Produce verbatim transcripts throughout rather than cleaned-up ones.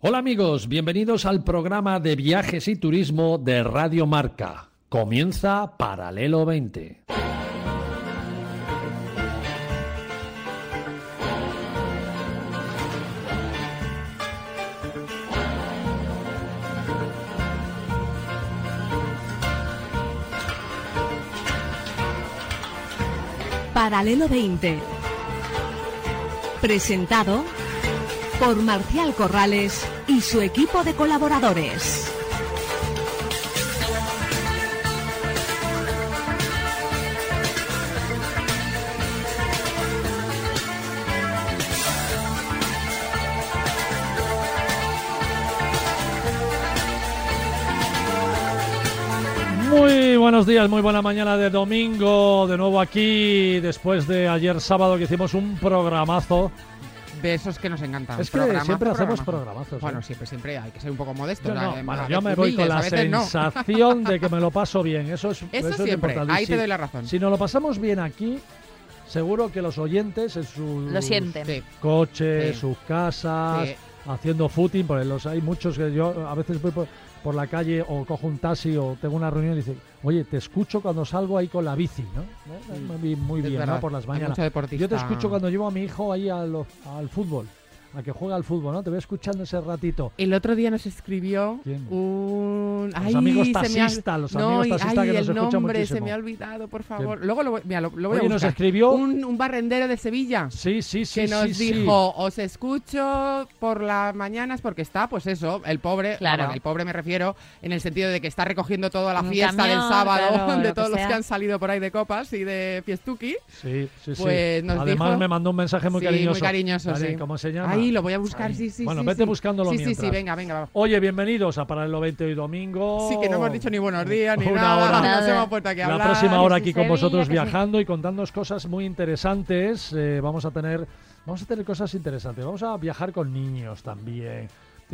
Hola amigos, bienvenidos al programa de viajes y turismo de Radio Marca. Comienza Paralelo veinte. Paralelo veinte. Presentado por Marcial Corrales y su equipo de colaboradores. Muy buenos días, muy buena mañana de domingo, de nuevo aquí, después de ayer sábado que hicimos un programazo. De esos que nos encantan. Es que programazo, siempre hacemos programazo. programazos. Bueno, ¿eh? siempre, siempre hay que ser un poco modesto. Yo, ¿no? no, A bueno, veces yo me voy con humildes, la a veces no. sensación de que me lo paso bien. Eso es, Eso, eso es siempre, importante. ahí si, te doy la razón. Si nos lo pasamos bien aquí, seguro que los oyentes en sus Lo sienten. Sí. coches, Sí. sus casas, Sí. haciendo footing, porque los hay muchos que yo a veces voy por, por la calle o cojo un taxi o tengo una reunión y dice, oye, te escucho cuando salgo ahí con la bici, ¿no? ¿Eh? Muy, muy Es bien, verdad, ¿no? Por las hay mañanas. mucho deportista. Yo te escucho cuando llevo a mi hijo ahí a lo- al fútbol, a que juega al fútbol, ¿no? Te voy escuchando ese ratito. El otro día nos escribió ¿Quién? un... Los amigos taxistas, los amigos y- taxistas ay, que nos el escuchan nombre muchísimo. se me ha olvidado, por favor. ¿Quién? Luego lo, voy- mira, lo, lo voy Oye, a nos buscar. escribió... Un, un barrendero de Sevilla. Sí, sí, sí, que nos sí, sí. dijo, os escucho por las mañanas porque está, pues eso, el pobre, Claro. bueno, el pobre me refiero en el sentido de que está recogiendo toda la Un fiesta camión, del sábado claro, de lo todos que los sea. que han salido por ahí de copas y de fiestuki. Sí, sí, sí. Pues nos Además dijo- me mandó un mensaje muy Sí, cariñoso. muy cariñoso, Vale, sí. ¿cómo se llama? Ahí lo voy a buscar, Ahí. sí, sí. Bueno, sí, vete sí. buscándolo Sí, sí, mientras. sí, venga, venga. Va. Oye, bienvenidos a Paralelo veinte hoy domingo. Sí, que no hemos dicho ni buenos días ni Una nada. hora. Nos Nada. hemos puesto aquí a La hablar. próxima hora que aquí si con Sevilla, vosotros que sí. viajando y contándonos cosas muy interesantes. Eh, vamos a tener vamos a tener cosas interesantes. Vamos a viajar con niños también.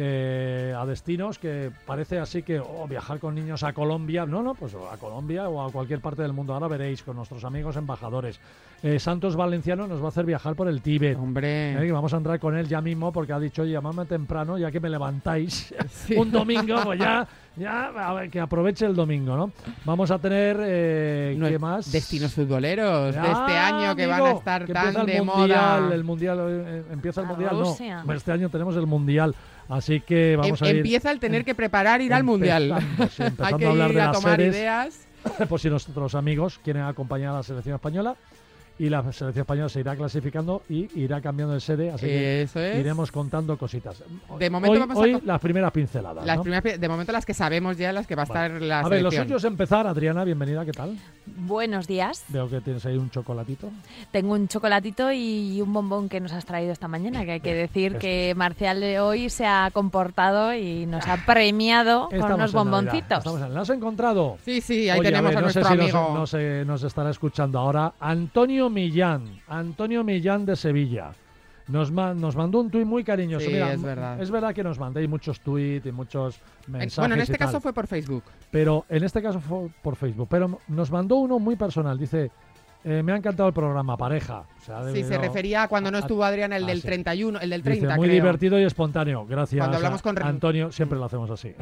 Eh, a destinos que parece así que oh, viajar con niños a Colombia, no, no, pues a Colombia o a cualquier parte del mundo. Ahora veréis con nuestros amigos embajadores. Eh, Santos Valenciano nos va a hacer viajar por el Tíbet. Hombre. Eh, que vamos a entrar con él ya mismo porque ha dicho, oye, llamadme temprano ya que me levantáis Sí. un domingo, pues ya, ya a ver, que aproveche el domingo, ¿no? Vamos a tener, eh, No, ¿qué más? Destinos futboleros de este Ah, año que amigo, van a estar que tan empieza de el mundial, moda. el mundial eh, empieza el A mundial, Rusia. no, este año tenemos el mundial, así que vamos Em- a ir empieza el tener que preparar ir al mundial. empezando, sí, empezando Hay que a hablar ir de a las tomar sedes, ideas. por si nuestros amigos quieren acompañar a la selección española. Y la selección española se irá clasificando y irá cambiando de sede, así que Eso es. iremos contando cositas. De momento hoy, vamos a hoy co- las primeras pinceladas, Las ¿no? primeras, pi- de momento las que sabemos ya, las que va a Vale. estar la A ver, lo selección. suyo es empezar. Adriana, bienvenida, ¿qué tal? Buenos días. Veo que tienes ahí un chocolatito. Tengo un chocolatito y un bombón que nos has traído esta mañana, que hay que decir Esto. que Marcial de hoy se ha comportado y nos ha premiado con Estamos unos en Navidad, bomboncitos. estamos en- ¿La has encontrado? Sí, sí, ahí Oye, tenemos ver, a, no sé nuestro si nos- amigo. no sé, nos estará escuchando ahora. Antonio Millán. Antonio Millán de Sevilla. Nos, ma- nos mandó un tuit muy cariñoso. Sí, Mira, es verdad. Es verdad que nos mandéis muchos tuits y muchos En- mensajes. bueno, en y este tal, caso fue por Facebook. Pero en este caso fue por Facebook. Pero nos mandó uno muy personal. Dice, eh, me ha encantado el programa, pareja. O sea, ha Sí, se debido- refería a cuando no a- estuvo Adrián, el ah, del sí. treinta y uno, el del Dice, treinta, muy creo. divertido y espontáneo. Gracias. Cuando hablamos a- con Re- Antonio, siempre lo hacemos así.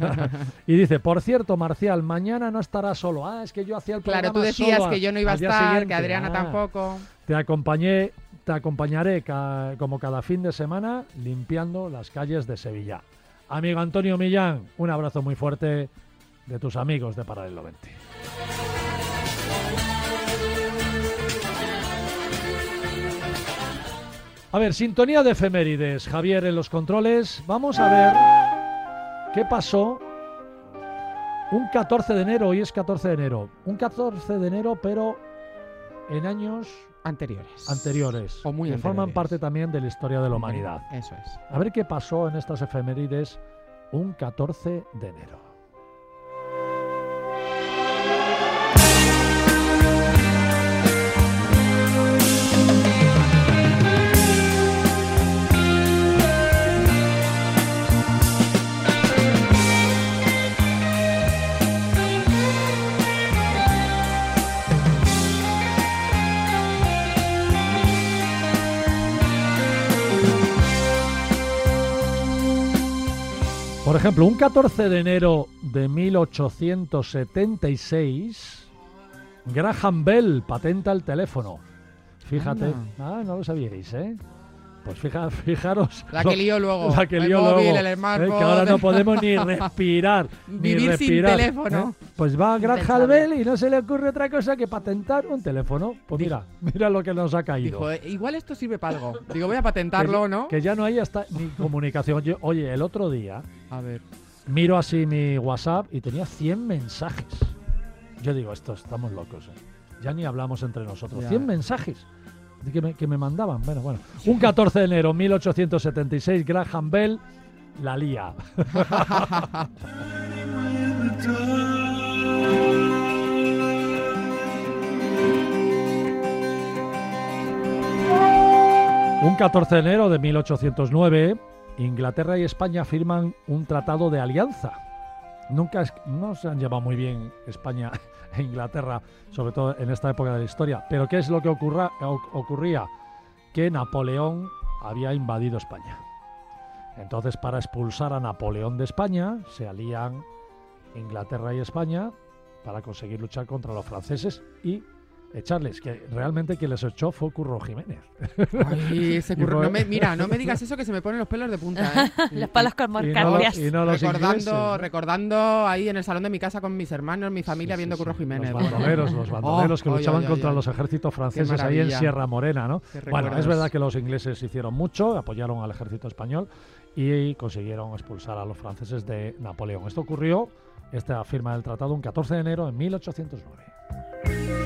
Y dice, por cierto, Marcial, mañana no estará solo. Ah, es que yo hacía el programa Claro, tú decías solo que yo no iba a al día estar, siguiente. que Adriana Ah, tampoco. Te acompañé, te acompañaré ca- como cada fin de semana limpiando las calles de Sevilla. Amigo Antonio Millán, un abrazo muy fuerte de tus amigos de Paralelo veinte. A ver, sintonía de efemérides. Javier en los controles. Vamos a ver qué pasó un catorce de enero. Hoy es catorce de enero. Un catorce de enero, pero en años Anteriores. anteriores. O muy que forman anteriores. parte también de la historia de la humanidad. Eso es. A ver qué pasó en estas efemérides un catorce de enero. ejemplo, un catorce de enero de mil ochocientos setenta y seis, Graham Bell patenta el teléfono. Fíjate. Anda. Ah, no lo sabíais, ¿eh? Pues fija, fijaros. La que lió luego. La que el lió móvil, luego. el eh, smartphone. que ahora no podemos ni respirar. Vivir ni sin respirar, teléfono. ¿eh? Pues va Graham Impensable. Bell y no se le ocurre otra cosa que patentar un teléfono. Pues mira, mira lo que nos ha caído. Dijo, eh, igual esto sirve para algo. Digo, voy a patentarlo, que, ¿no? Que ya no hay hasta ni comunicación. Yo, oye, el otro día A ver. miro así mi WhatsApp y tenía cien mensajes. Yo digo, esto estamos locos. ¿eh? Ya ni hablamos entre nosotros. Ya. cien mensajes que me, que me mandaban. Bueno, bueno. Un catorce de enero de mil ochocientos setenta y seis, Graham Bell la lía. Un catorce de enero de mil ochocientos nueve, Inglaterra y España firman un tratado de alianza. Nunca es- no se han llevado muy bien España e Inglaterra, sobre todo en esta época de la historia. Pero ¿qué es lo que ocurra- o- ocurría? Que Napoleón había invadido España. Entonces, para expulsar a Napoleón de España, se alían Inglaterra y España para conseguir luchar contra los franceses y echarles, que realmente quien les echó fue Curro Jiménez. Ay, ese Y curro. fue- No me, mira, no me digas eso que se me ponen los pelos de punta, ¿eh? Las palas con Y no, marcarias. y no los recordando, ingleses, ¿no? recordando ahí en el salón de mi casa con mis hermanos, mi familia Sí, viendo sí, Curro sí. Jiménez. Los bandoleros, los bandoleros que Oh, ay, luchaban ay, ay, contra ay. los ejércitos franceses ahí en maravilla. Sierra Morena, ¿no? Qué Bueno, recuerdos. es verdad que los ingleses hicieron mucho, apoyaron al ejército español y consiguieron expulsar a los franceses de Napoleón. Esto ocurrió, esta firma del tratado, un catorce de enero de mil ochocientos nueve.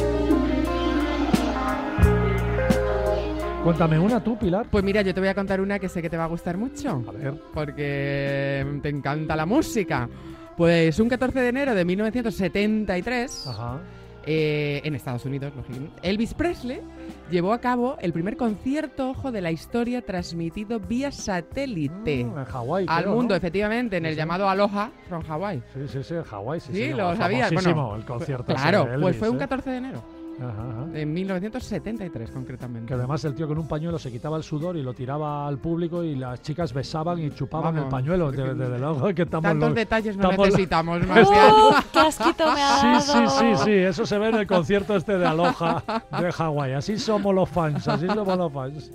Cuéntame una tú, Pilar. Pues mira, yo te voy a contar una que sé que te va a gustar mucho, A ver. porque te encanta la música. Pues un catorce de enero de mil novecientos setenta y tres, Ajá. eh, en Estados Unidos, lógicamente, Elvis Presley llevó a cabo el primer concierto, ojo, de la historia transmitido vía satélite. Mm, en Hawái. Al creo, mundo, ¿no? efectivamente, en Sí, el sí. llamado Aloha from Hawaii. Sí, sí, sí, en Hawái. Sí, Sí, sí, lo sabías. famosísimo, Bueno, el concierto ese claro, de Elvis, pues fue un ¿eh? catorce de enero Ajá, ajá. de mil novecientos setenta y tres, concretamente. Que además el tío con un pañuelo se quitaba el sudor y lo tiraba al público y las chicas besaban y chupaban Vamos, el pañuelo. es que- Desde de luego que estamos Tantos los- detalles no estamos- necesitamos, Marcial. ¡Oh, qué asquito me ha Sí, dado! sí, sí, sí, eso se ve en el concierto este de Aloha de Hawái. Así somos los fans, así somos los fans.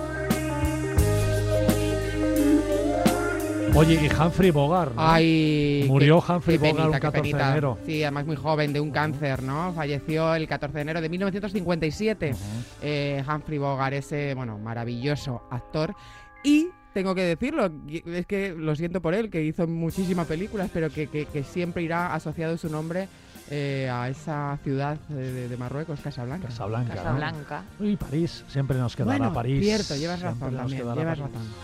Oye, y Humphrey Bogart, ¿no? Ay, Murió qué- Humphrey qué Bogart un penita, qué catorce de penita. enero. Sí, además muy joven, de un cáncer, ¿no? Falleció el catorce de enero de mil novecientos cincuenta y siete. Ujú. Eh, Humphrey Bogart, ese, bueno, maravilloso actor. Y tengo que decirlo, es que lo siento por él, que hizo muchísimas películas, pero que, que- que siempre irá asociado su nombre eh, a esa ciudad de, de- de Marruecos, Casablanca. Casablanca. ¿no? Casablanca. Y París, siempre nos quedará Bueno, París. cierto, llevas siempre razón nos también, quedará llevas París. razón.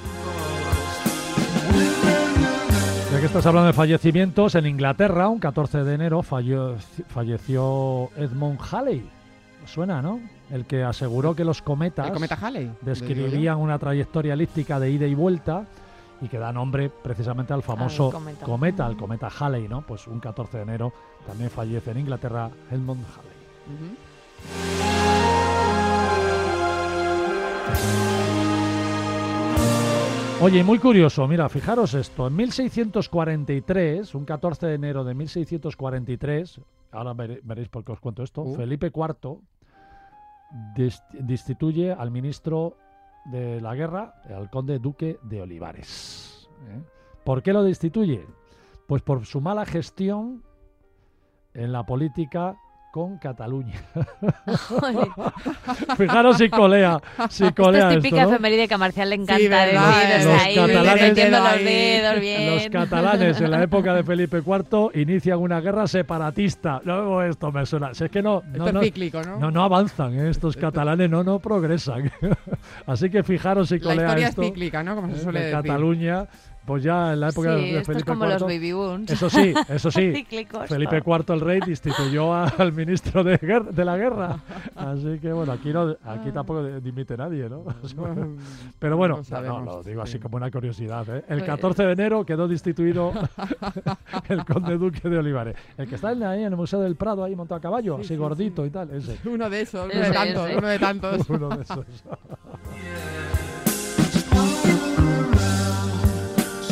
Ya que estás hablando de fallecimientos, en Inglaterra, un catorce de enero, fallo- falleció Edmund Halley. ¿Suena, no? El que aseguró que los cometas El cometa Halley. describirían una trayectoria elíptica de ida y vuelta y que da nombre precisamente al famoso Al cometa. cometa, el cometa Halley, ¿no? Pues un catorce de enero también fallece en Inglaterra Edmund Halley. Ujú. Oye, y muy curioso, mira, fijaros esto, en mil seiscientos cuarenta y tres, un catorce de enero de mil seiscientos cuarenta y tres, ahora vere- veréis por qué os cuento esto, Uh. Felipe cuarto dest- destituye al ministro de la guerra, al conde duque de Olivares. ¿eh? ¿Por qué lo destituye? Pues por su mala gestión en la política con Cataluña. Fijaros si colea, si Esto colea es esto, típica ¿no? efeméride que a Marcial le encanta Sí, ¿verdad? decir. O sea, Los ahí catalanes- metiendo los ahí. dedos bien. Los catalanes en la época de Felipe cuarto inician una guerra separatista. Luego esto me suena. Si es que no, Esto no, es no, cíclico, ¿no? no, no avanzan, ¿eh? Estos catalanes no, no progresan. Así que fijaros si La colea historia esto. es cíclica, ¿no? Como se ¿eh? suele de decir. Cataluña, pues ya en la época Sí, de esto es Felipe como cuarto. los baby boons. Eso sí, eso sí. Cíclicos. Felipe cuarto el rey destituyó a- al ministro de, guer- de la guerra. Así que bueno, aquí no, aquí tampoco dimite nadie, ¿no? Pero bueno, No no, sabemos, no, lo digo así sí. como una curiosidad. ¿eh? El Pues- catorce de enero quedó destituido el conde duque de Olivares. El que está en- ahí en el Museo del Prado, ahí montado a caballo, Sí, así sí, gordito sí. y tal, ese. Uno de esos, uno Ese, de tantos, ese. uno de tantos. Uno de esos.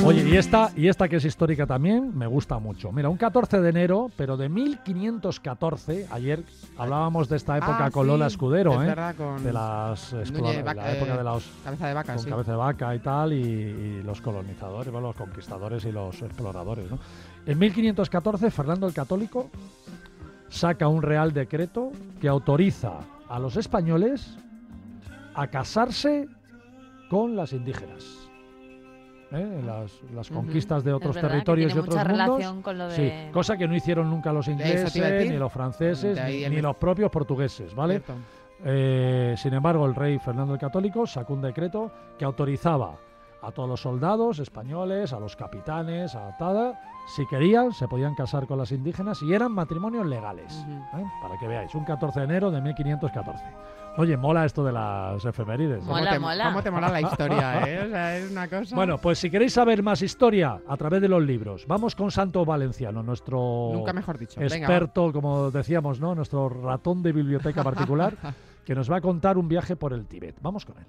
Oye, y esta, y esta que es histórica también, me gusta mucho. Mira, un catorce de enero, pero de mil quinientos catorce, ayer hablábamos de esta época Ah, con sí, Lola Escudero, es ¿eh? verdad, con De las Núñez explora- Vaca- la época eh, de los Cabeza de vaca, con sí. cabeza de vaca y tal, y, y los colonizadores, bueno, los conquistadores y los exploradores, ¿no? En mil quinientos catorce, Fernando el Católico saca un real decreto que autoriza a los españoles a casarse con las indígenas. ¿Eh? Las, las Ujú. conquistas de otros Es verdad que territorios y tiene otros mucha mundos. relación con lo de... Sí, cosa que no hicieron nunca los eso te ingleses, iba a decir. ni los franceses, De ahí ni, el- ni los propios portugueses, ¿vale? Cierto. Eh, sin embargo, el rey Fernando el Católico sacó un decreto que autorizaba a todos los soldados españoles, a los capitanes, a Tada, si querían, se podían casar con las indígenas y eran matrimonios legales. Ujú. ¿eh? Para que veáis, un catorce de enero de mil quinientos catorce. Oye, mola esto de las efemérides. ¿eh? ¿Cómo Mola, te, mola. ¿Cómo te mola la historia, eh? O sea, es una cosa... Bueno, pues si queréis saber más historia a través de los libros, vamos con Santo Valenciano, nuestro Nunca mejor dicho. Venga, experto, como decíamos, ¿no? Nuestro ratón de biblioteca particular, que nos va a contar un viaje por el Tíbet. Vamos con él.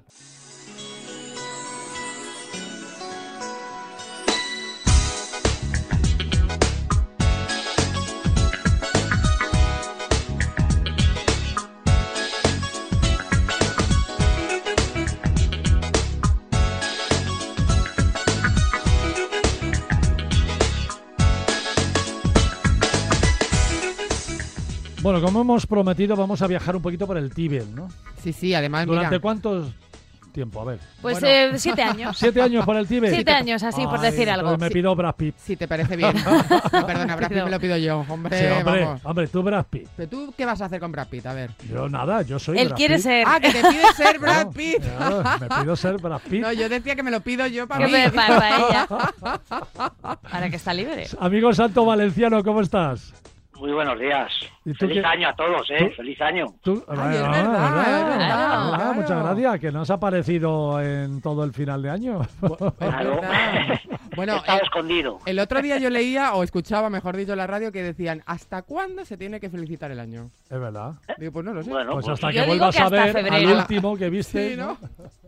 Bueno, como hemos prometido, vamos a viajar un poquito por el Tíbet, ¿no? Sí, sí, además, ¿Durante mira... cuánto tiempo? A ver. Pues Bueno. eh, siete años. ¿Siete años por el Tíbet? Siete años, así, por Ay, decir algo. entonces me pido Brad Pitt. Si te parece bien. Perdona, Brad Pitt me lo pido yo. Hombre, Sí, hombre, vamos. hombre, tú Brad Pitt. ¿Pero tú qué vas a hacer con Brad Pitt? A ver. Yo nada, yo soy Él Brad quiere Pitt. ser... Ah, que te pides ser Brad No, Pitt. claro, me pido ser Brad Pitt. No, yo decía que me lo pido yo para ¿Qué mí. me para ella? Ahora que está libre. Amigo Santo Valenciano, ¿cómo estás? Muy buenos días. ¿Y tú Feliz qué- año a todos, ¿eh? tú- Feliz año. Tú- Ay, es Ah, verdad, ¿verdad? es verdad, Ah, claro. Muchas gracias, que no has aparecido en todo el final de año. Es Claro. verdad. Bueno, Estaba eh, escondido. el otro día yo leía, o escuchaba, mejor dicho, en la radio, que decían, ¿hasta cuándo se tiene que felicitar el año? Es verdad. Digo, pues no lo sé. Bueno, Pues pues, hasta yo que digo vuelvas que a hasta ver al febrero. último que viste. Sí, ¿no?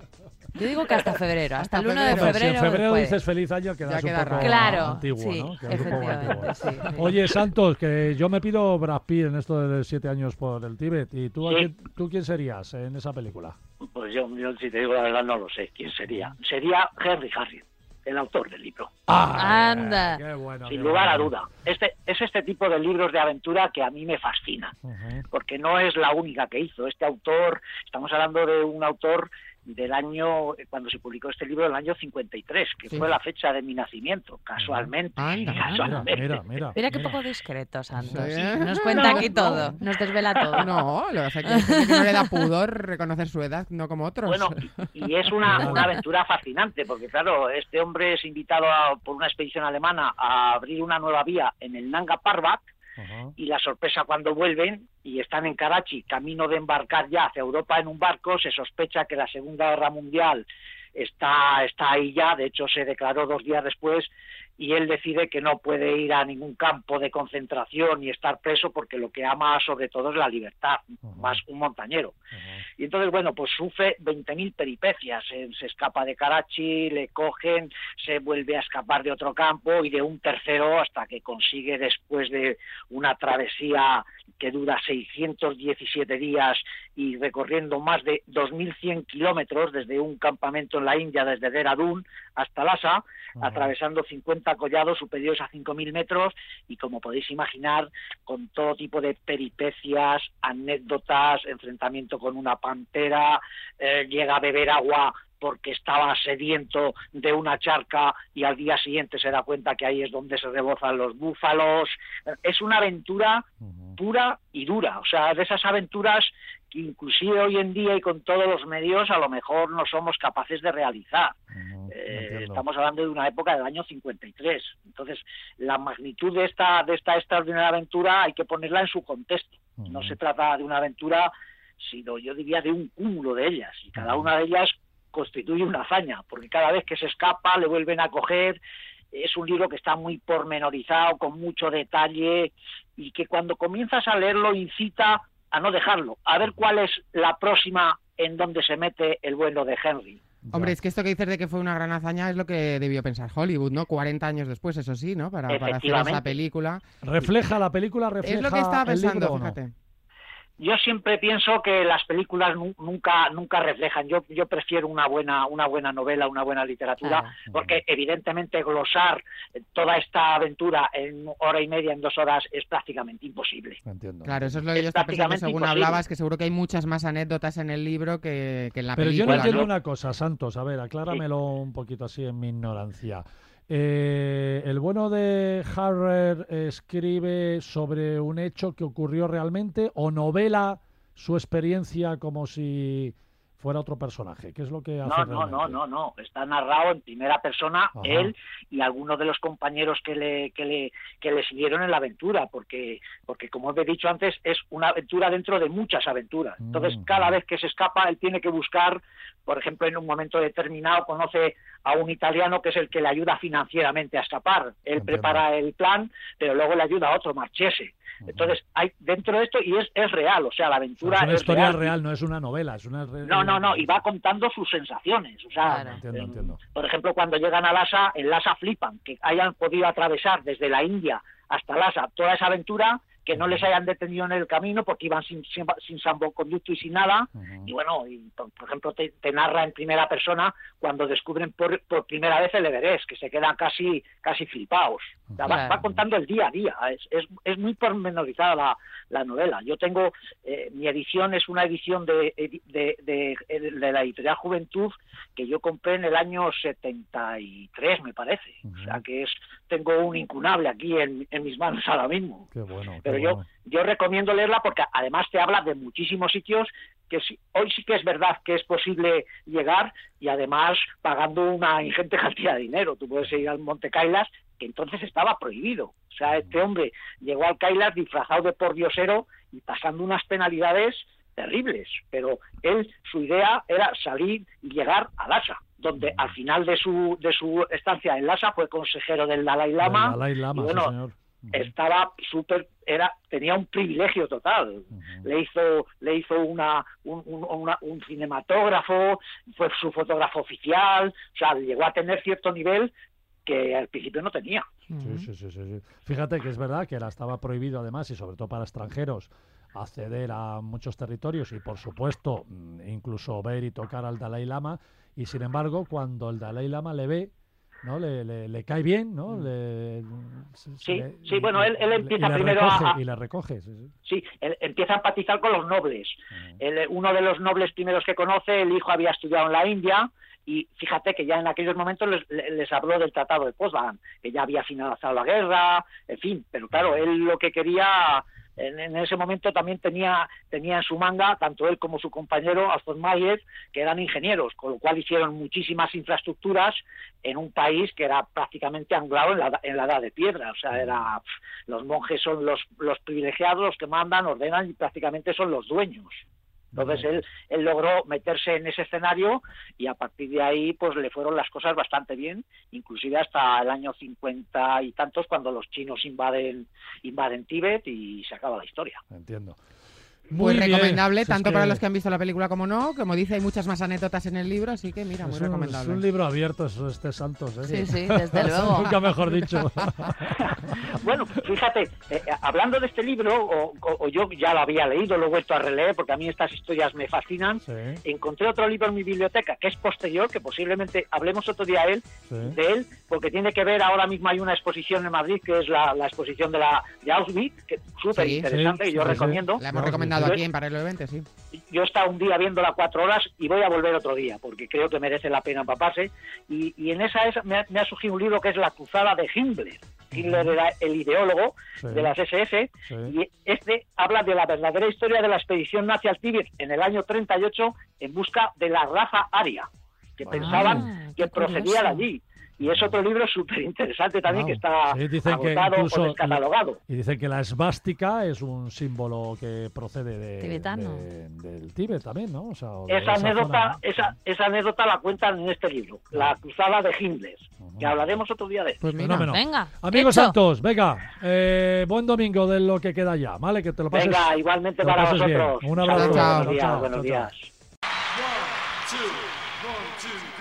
Yo digo que hasta febrero, hasta, Hasta el uno de febrero. Hombre, si en febrero. febrero puede. dices feliz año, quedas Ya queda un poco raro. Claro, antiguo, sí, ¿no? Quedas un poco efectivamente, antiguo. sí, sí. Oye, Santos, que yo me pido Brad Pitt en esto de siete años por el Tíbet. ¿Y tú, a Sí. quién, tú quién serías en esa película? pues yo, yo, si te digo la verdad, no lo sé quién sería. Sería Henry Harris, el autor del libro. ¡Ah! Anda. ¡Qué bueno! Sin qué lugar a bueno. duda. Este, es este tipo de libros de aventura que a mí me fascinan, Ujú. porque no es la única que hizo. Este autor, estamos hablando de un autor del año, cuando se publicó este libro, del año cincuenta y tres, que Sí. fue la fecha de mi nacimiento, casualmente. Anda, Mira, casualmente. mira, mira. Mira qué mira. poco discreto, Santos. Sí. Nos cuenta No, aquí no. todo, nos desvela todo. No, lo que pasa es que hay gente que no le da pudor reconocer su edad, no como otros. Bueno, y es una, una aventura fascinante, porque claro, este hombre es invitado a- por una expedición alemana a abrir una nueva vía en el Nanga Parbat, Ajá. y la sorpresa cuando vuelven y están en Karachi, camino de embarcar ya hacia Europa en un barco, se sospecha que la Segunda Guerra Mundial está, está ahí ya, de hecho se declaró dos días después, y él decide que no puede ir a ningún campo de concentración y estar preso porque lo que ama sobre todo es la libertad, Ajá. más un montañero. Ajá. Y entonces, bueno, pues sufre veinte mil peripecias. Eh, se escapa de Karachi, le cogen, se vuelve a escapar de otro campo y de un tercero hasta que consigue, después de una travesía que dura seiscientos diecisiete días y recorriendo más de dos mil cien kilómetros desde un campamento en la India, desde Dehradún hasta Lhasa, Ajá. atravesando cincuenta collados superiores a cinco mil metros y, como podéis imaginar, con todo tipo de peripecias, anécdotas, enfrentamiento con una pantera, eh, llega a beber agua porque estaba sediento de una charca y al día siguiente se da cuenta que ahí es donde se rebozan los búfalos. Es una aventura Ujú. pura y dura, o sea, de esas aventuras que inclusive hoy en día y con todos los medios a lo mejor no somos capaces de realizar. Ujú. Eh, Entiendo. estamos hablando de una época del año cincuenta y tres. Entonces, la magnitud de esta de esta extraordinaria aventura hay que ponerla en su contexto. No Ujú. se trata de una aventura, sino yo diría de un cúmulo de ellas, y cada una de ellas constituye una hazaña, porque cada vez que se escapa le vuelven a coger. Es un libro que está muy pormenorizado, con mucho detalle, y que cuando comienzas a leerlo incita a no dejarlo, a ver cuál es la próxima en donde se mete el bueno de Henry. Hombre, es que esto que dices de que fue una gran hazaña es lo que debió pensar Hollywood, ¿no? cuarenta años después, eso sí, ¿no? Para, para hacer esa película. ¿Refleja la película? ¿Refleja Es lo que estaba pensando, el libro, fíjate. ¿o no? Yo siempre pienso que las películas nu- nunca nunca reflejan. Yo yo prefiero una buena una buena novela, una buena literatura, Claro. porque evidentemente glosar toda esta aventura en hora y media, en dos horas, es prácticamente imposible. Entiendo. Claro, eso es lo que Es yo estaba pensando prácticamente según imposible. hablabas, que seguro que hay muchas más anécdotas en el libro que, que en la Pero yo no película. entiendo ¿no? una cosa, Santos. A ver, acláramelo un poquito así en mi ignorancia. Eh, el bueno de Harrer escribe sobre un hecho que ocurrió realmente o novela su experiencia como si fuera otro personaje. ¿Qué es lo que hace No, no, realmente? no, no, no. Está narrado en primera persona Ajá. él y algunos de los compañeros que le que le que le siguieron en la aventura, porque porque como he dicho antes es una aventura dentro de muchas aventuras. Entonces Mm. cada vez que se escapa él tiene que buscar, por ejemplo, en un momento determinado conoce a un italiano que es el que le ayuda financieramente a escapar. Él Entiendo. prepara el plan, pero luego le ayuda a otro, Marchese. Ujú. Entonces hay dentro de esto y es es real, o sea, la O sea, aventura es una es historia real. real. no es una novela, es una... re- No, no, no, y va contando sus sensaciones, o sea, Claro. Entiendo, eh, entiendo. por ejemplo, cuando llegan a Lhasa, en Lhasa flipan, que hayan podido atravesar desde la India hasta Lhasa toda esa aventura, que no les hayan detenido en el camino porque iban sin, sin, sin salvoconducto y sin nada, Ujú. y bueno, y por, por ejemplo te, te narra en primera persona cuando descubren por, por primera vez el Everest, que se quedan casi casi flipados. O sea, va, Claro. va contando el día a día, es, es, es muy pormenorizada la, la novela. Yo tengo, eh, mi edición es una edición de, de, de, de, de la editorial Juventud que yo compré en el año setenta y tres, me parece. Ujú. O sea que es tengo un incunable aquí en, en mis manos ahora mismo. Qué bueno, qué Pero yo, bueno. yo recomiendo leerla porque además te habla de muchísimos sitios que sí- hoy sí que es verdad que es posible llegar y además pagando una ingente cantidad de dinero. Tú puedes ir al Monte Kailas, que entonces estaba prohibido. O sea, este hombre llegó al Kailas disfrazado de pordiosero y pasando unas penalidades terribles, pero él, su idea era salir y llegar a Lhasa, donde al final de su de su estancia en Lhasa fue consejero del Dalai Lama. El Dalai Lama, y bueno, sí, señor. Ujú. estaba súper, era, tenía un privilegio total. Ujú. Le hizo, le hizo una, un, un, una- un cinematógrafo, fue su fotógrafo oficial, o sea, llegó a tener cierto nivel que al principio no tenía. Sí, sí, sí, sí, sí. Fíjate que es verdad que era, estaba prohibido además y sobre todo para extranjeros acceder a muchos territorios y por supuesto mm, incluso ver y tocar al Dalai Lama y sin embargo cuando el Dalai Lama le ve, ¿no? Le, le, le cae bien, ¿no? Le, se- se Sí, le- sí, y- bueno, él- él y- empieza y le primero recoge, a- y le recoge, sí, sí. Sí, él empieza a empatizar con los nobles. Ujú. El- uno de los nobles primeros que conoce, el hijo había estudiado en la India y fíjate que ya en aquellos momentos les, les habló del Tratado de Potsdam, que ya había finalizado la guerra, en fin, pero claro, él lo que quería en, en ese momento también tenía tenía en su manga, tanto él como su compañero Alfred Mayer, que eran ingenieros, con lo cual hicieron muchísimas infraestructuras en un país que era prácticamente anglado en la, en la edad de piedra, o sea, era pf, los monjes son los, los privilegiados, los que mandan, ordenan y prácticamente son los dueños. Entonces él, él logró meterse en ese escenario y a partir de ahí pues le fueron las cosas bastante bien, inclusive hasta el año cincuenta y tantos cuando los chinos invaden invaden Tíbet y se acaba la historia. Entiendo. Muy bien. recomendable, Si es tanto que para los que han visto la película como no. Como dice, hay muchas más anécdotas en el libro, así que mira, muy es un, recomendable. es un libro abierto, eso, este Santos, ¿eh? Sí, sí, desde luego. Nunca mejor dicho. Bueno, fíjate, eh, hablando de este libro, o, o- o yo ya lo había leído, lo he vuelto a releer porque a mí estas historias me fascinan, Sí, encontré otro libro en mi biblioteca que es posterior, que posiblemente hablemos otro día de él, sí. de él, porque tiene que ver, ahora mismo hay una exposición en Madrid que es la, la exposición de la de Auschwitz, que es súper interesante, sí, y yo sí, sí. recomiendo. La hemos No, recomendado sí. aquí en Paralelo veinte, sí. Yo he estado un día viéndola cuatro horas y voy a volver otro día, porque creo que merece la pena empaparse. Y, y en esa es, me, ha, me ha surgido un libro que es La cruzada de Himmler. Hitler era el ideólogo Sí. de las ese ese, Sí. y este habla de la verdadera historia de la expedición nazi al Tíbet en el año treinta y ocho en busca de la raza aria, que Ah, pensaban que qué procedía de curioso. allí. Y es otro libro súper interesante también, Wow. que está Sí, dicen que agotado incluso o descatalogado. Y dicen que la esvástica es un símbolo que procede de, Tibetano. de- del Tíbet también, ¿no? O sea, o de Esa esa anécdota, zona, ¿no? esa, esa anécdota la cuentan en este libro, La cruzada de Himmler, Ujú. que hablaremos otro día de esto. Pues mira, Fenómeno. Venga, Amigos hecho. Santos, venga, eh, buen domingo de lo que queda ya, ¿vale? Que te lo pases. Venga, igualmente te lo para pases bien. vosotros. Un abrazo. Saludos, Chao, buenos días, chao, buenos chao, chao. días. One, two, one, two,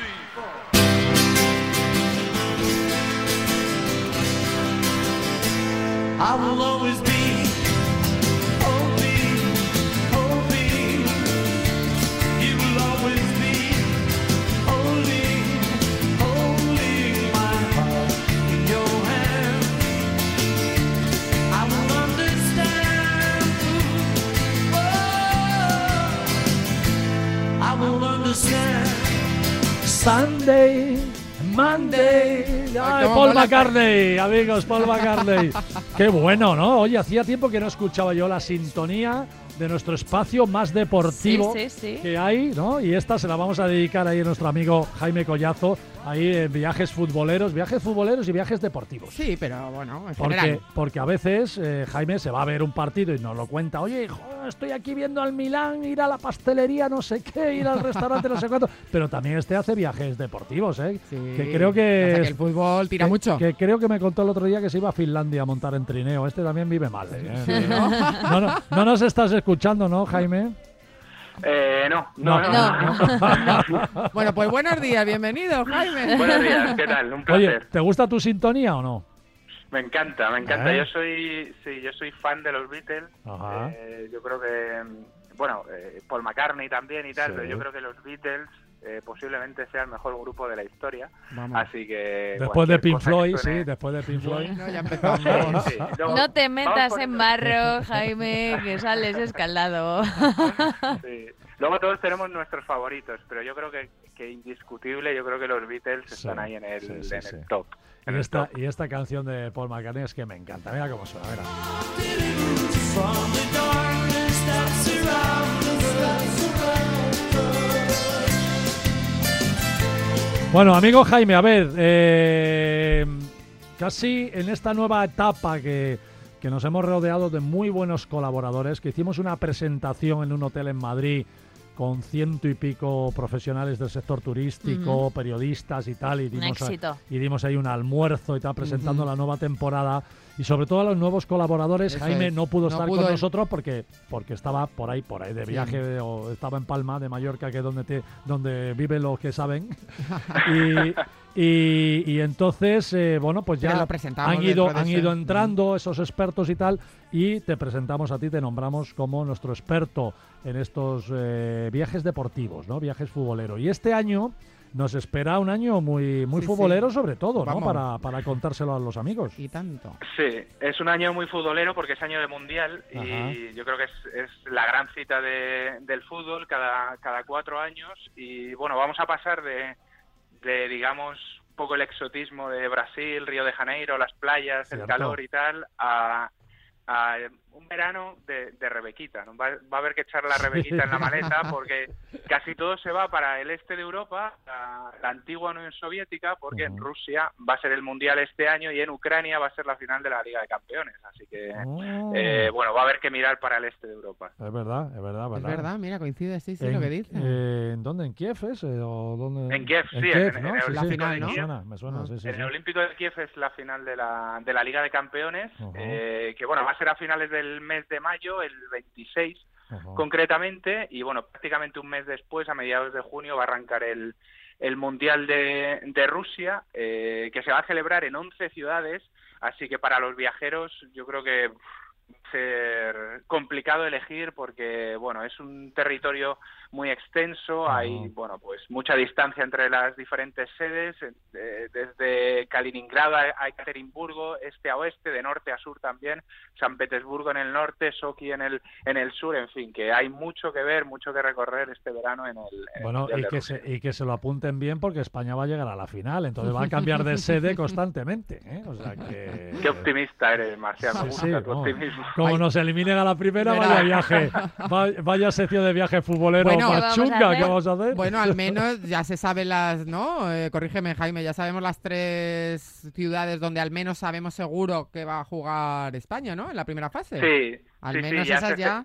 I will always be hoping, hoping. You will always be holding, holding my heart in your hand. I will understand. Oh, I will understand. Sunday, Monday. Ay, cómo Paul mola. McCartney, amigos, Paul McCartney. Qué bueno, ¿no? Oye, hacía tiempo que no escuchaba yo la sintonía de nuestro espacio más deportivo Sí, sí, sí. que hay, ¿no? Y esta se la vamos a dedicar ahí a nuestro amigo Jaime Collazo, ahí en viajes futboleros, viajes futboleros y viajes deportivos. Sí, pero bueno, en Porque, general. porque a veces eh, Jaime se va a ver un partido y nos lo cuenta. Oye, hijo, estoy aquí viendo al Milán, ir a la pastelería, no sé qué, ir al restaurante, no sé cuánto. Pero también este hace viajes deportivos, ¿eh? Sí, que creo que, pasa que el fútbol tira que- mucho. Que creo que me contó el otro día que se iba a Finlandia a montar en trineo. Este también vive mal. ¿eh? No, no, no nos estás escuchando, ¿no, Jaime? Eh, no, no, no. No. Bueno, pues buenos días, bienvenido, Jaime. Buenos días, ¿qué tal? Un Oye, placer. ¿te gusta tu sintonía o no? Me encanta, me encanta. ¿Eh? Yo soy, sí, yo soy fan de los Beatles. Ajá. Eh, yo creo que, mm, bueno, eh, Paul McCartney también y tal, Sí. pero yo creo que los Beatles eh, posiblemente sea el mejor grupo de la historia. Vamos. Así que Después de cualquier Pink cosa que Floyd, suene- sí, después de Pink Floyd. Bueno, ya empezamos. Sí, sí. Luego, No te vamos metas poniendo- en barro, Jaime, que sales escaldado. Sí. Luego todos tenemos nuestros favoritos, pero yo creo que, que indiscutible, yo creo que los Beatles Sí, están ahí en el, sí, sí, en sí. el top. en Y el esta, top. y esta canción de Paul McCartney es que me encanta. Mira cómo suena, mira. From the darkness that surrounds us. Bueno, amigo Jaime, a ver, eh, casi en esta nueva etapa que, que nos hemos rodeado de muy buenos colaboradores, que hicimos una presentación en un hotel en Madrid con ciento y pico profesionales del sector turístico, Ujú. periodistas y tal, y Un dimos, a- éxito. y dimos ahí un almuerzo y tal, presentando Ujú. la nueva temporada. Y sobre todo a los nuevos colaboradores. Eso Jaime es. no pudo No estar pudo con él. nosotros porque, porque estaba por ahí, por ahí de Sí. viaje, o estaba en Palma de Mallorca, que es donde, te, donde viven los que saben. y, y, y entonces, eh, bueno, pues Pero ya lo presentamos han ido, dentro de han ese- ido entrando esos expertos y tal, y te presentamos a ti, te nombramos como nuestro experto en estos eh, viajes deportivos, ¿no? Viajes futboleros. Y este año nos espera un año muy, muy Sí, futbolero, sí. sobre todo, ¿no? Vamos. Para, para contárselo a los amigos. Y tanto. Sí, es un año muy futbolero porque es año de mundial Ajá. y yo creo que es, es la gran cita de- del fútbol cada, cada cuatro años y bueno, vamos a pasar de, de digamos, un poco el exotismo de Brasil, Río de Janeiro, las playas, Cierto. el calor y tal, a, a un verano de, de Rebequita, ¿no? Va, va a haber que echar la Rebequita en la maleta porque casi todo se va para el este de Europa, la, la antigua Unión Soviética, porque en Ujú. Rusia va a ser el Mundial este año y en Ucrania va a ser la final de la Liga de Campeones. Así que, Oh. eh, bueno, va a haber que mirar para el este de Europa. Es verdad, es verdad, Es verdad. verdad, mira, coincide, sí, sí, en, lo que dice. eh, ¿En dónde? ¿En Kiev es? eh, ¿O dónde? En Kiev, sí, Kiev, en- ¿no? en el Sí, La sí, final, me ¿no? suena, me suena, Ah. sí, sí, En sí. el Olímpico de Kiev es la final de la, de la Liga de Campeones, Ujú. eh, que bueno, va a ser a finales del mes de mayo, el veintiséis Ujú. concretamente, y bueno, prácticamente un mes después, a mediados de junio, va a arrancar el, el Mundial de, de Rusia, eh, que se va a celebrar en once ciudades, así que para los viajeros yo creo que uf, va a ser complicado elegir porque, bueno, es un territorio muy extenso, Ajá. hay, bueno, pues mucha distancia entre las diferentes sedes, eh, desde Kaliningrado a a Ekaterimburgo, este a oeste, de norte a sur también, San Petersburgo en el norte, Sochi en el en el sur, en fin, que hay mucho que ver, mucho que recorrer este verano en el, en el Bueno, Mundial y de que, Rusia. se, y que se lo apunten bien porque España va a llegar a la final, entonces va a cambiar de sede constantemente. ¿eh? O sea que... Qué optimista eres, Marcial, me Sí, gusta sí, tu no. optimismo. Como Ay. nos eliminen a la primera, Verá. vaya viaje, va- vaya sección de viaje futbolero Bueno, más ¿qué vamos a chunga hacer? que vamos a hacer. Bueno, al menos ya se saben las, ¿no? Eh, corrígeme, Jaime, ya sabemos las tres ciudades donde al menos sabemos seguro que va a jugar España, ¿no? En la primera fase. Sí, Al sí, menos sí, ya esas se, ya.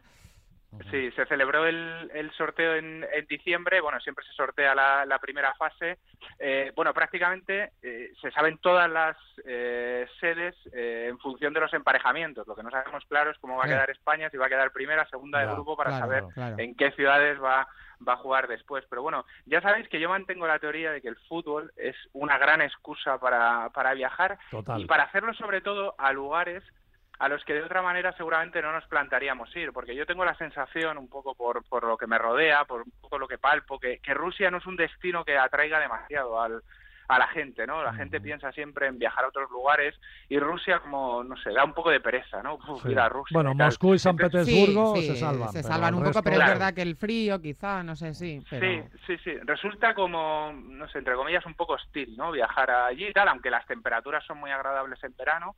Sí, se celebró el, el sorteo en, en diciembre, bueno, siempre se sortea la, la primera fase. Eh, bueno, prácticamente eh, se saben todas las eh, sedes eh, en función de los emparejamientos. Lo que no sabemos claro es cómo va a Claro. quedar España, si va a quedar primera, segunda Ya, de grupo, para claro, saber claro. en qué ciudades va, va a jugar después. Pero bueno, ya sabéis que yo mantengo la teoría de que el fútbol es una gran excusa para, para viajar Total. y para hacerlo sobre todo a lugares a los que de otra manera seguramente no nos plantearíamos ir, porque yo tengo la sensación, un poco por, por lo que me rodea, por un poco lo que palpo, que, que Rusia no es un destino que atraiga demasiado al, a la gente, ¿no? La gente piensa siempre en viajar a otros lugares y Rusia, como, no sé, da un poco de pereza, ¿no? Uf, Sí. ir a Rusia Bueno, y tal. Moscú y San Entonces, Petersburgo Sí, sí, se salvan. se pero salvan el un poco, resto- pero es Claro. verdad que el frío, quizá, no sé, sí. Pero... Sí, sí, sí. Resulta como, no sé, entre comillas, un poco hostil, ¿no? Viajar allí y tal, aunque las temperaturas son muy agradables en verano.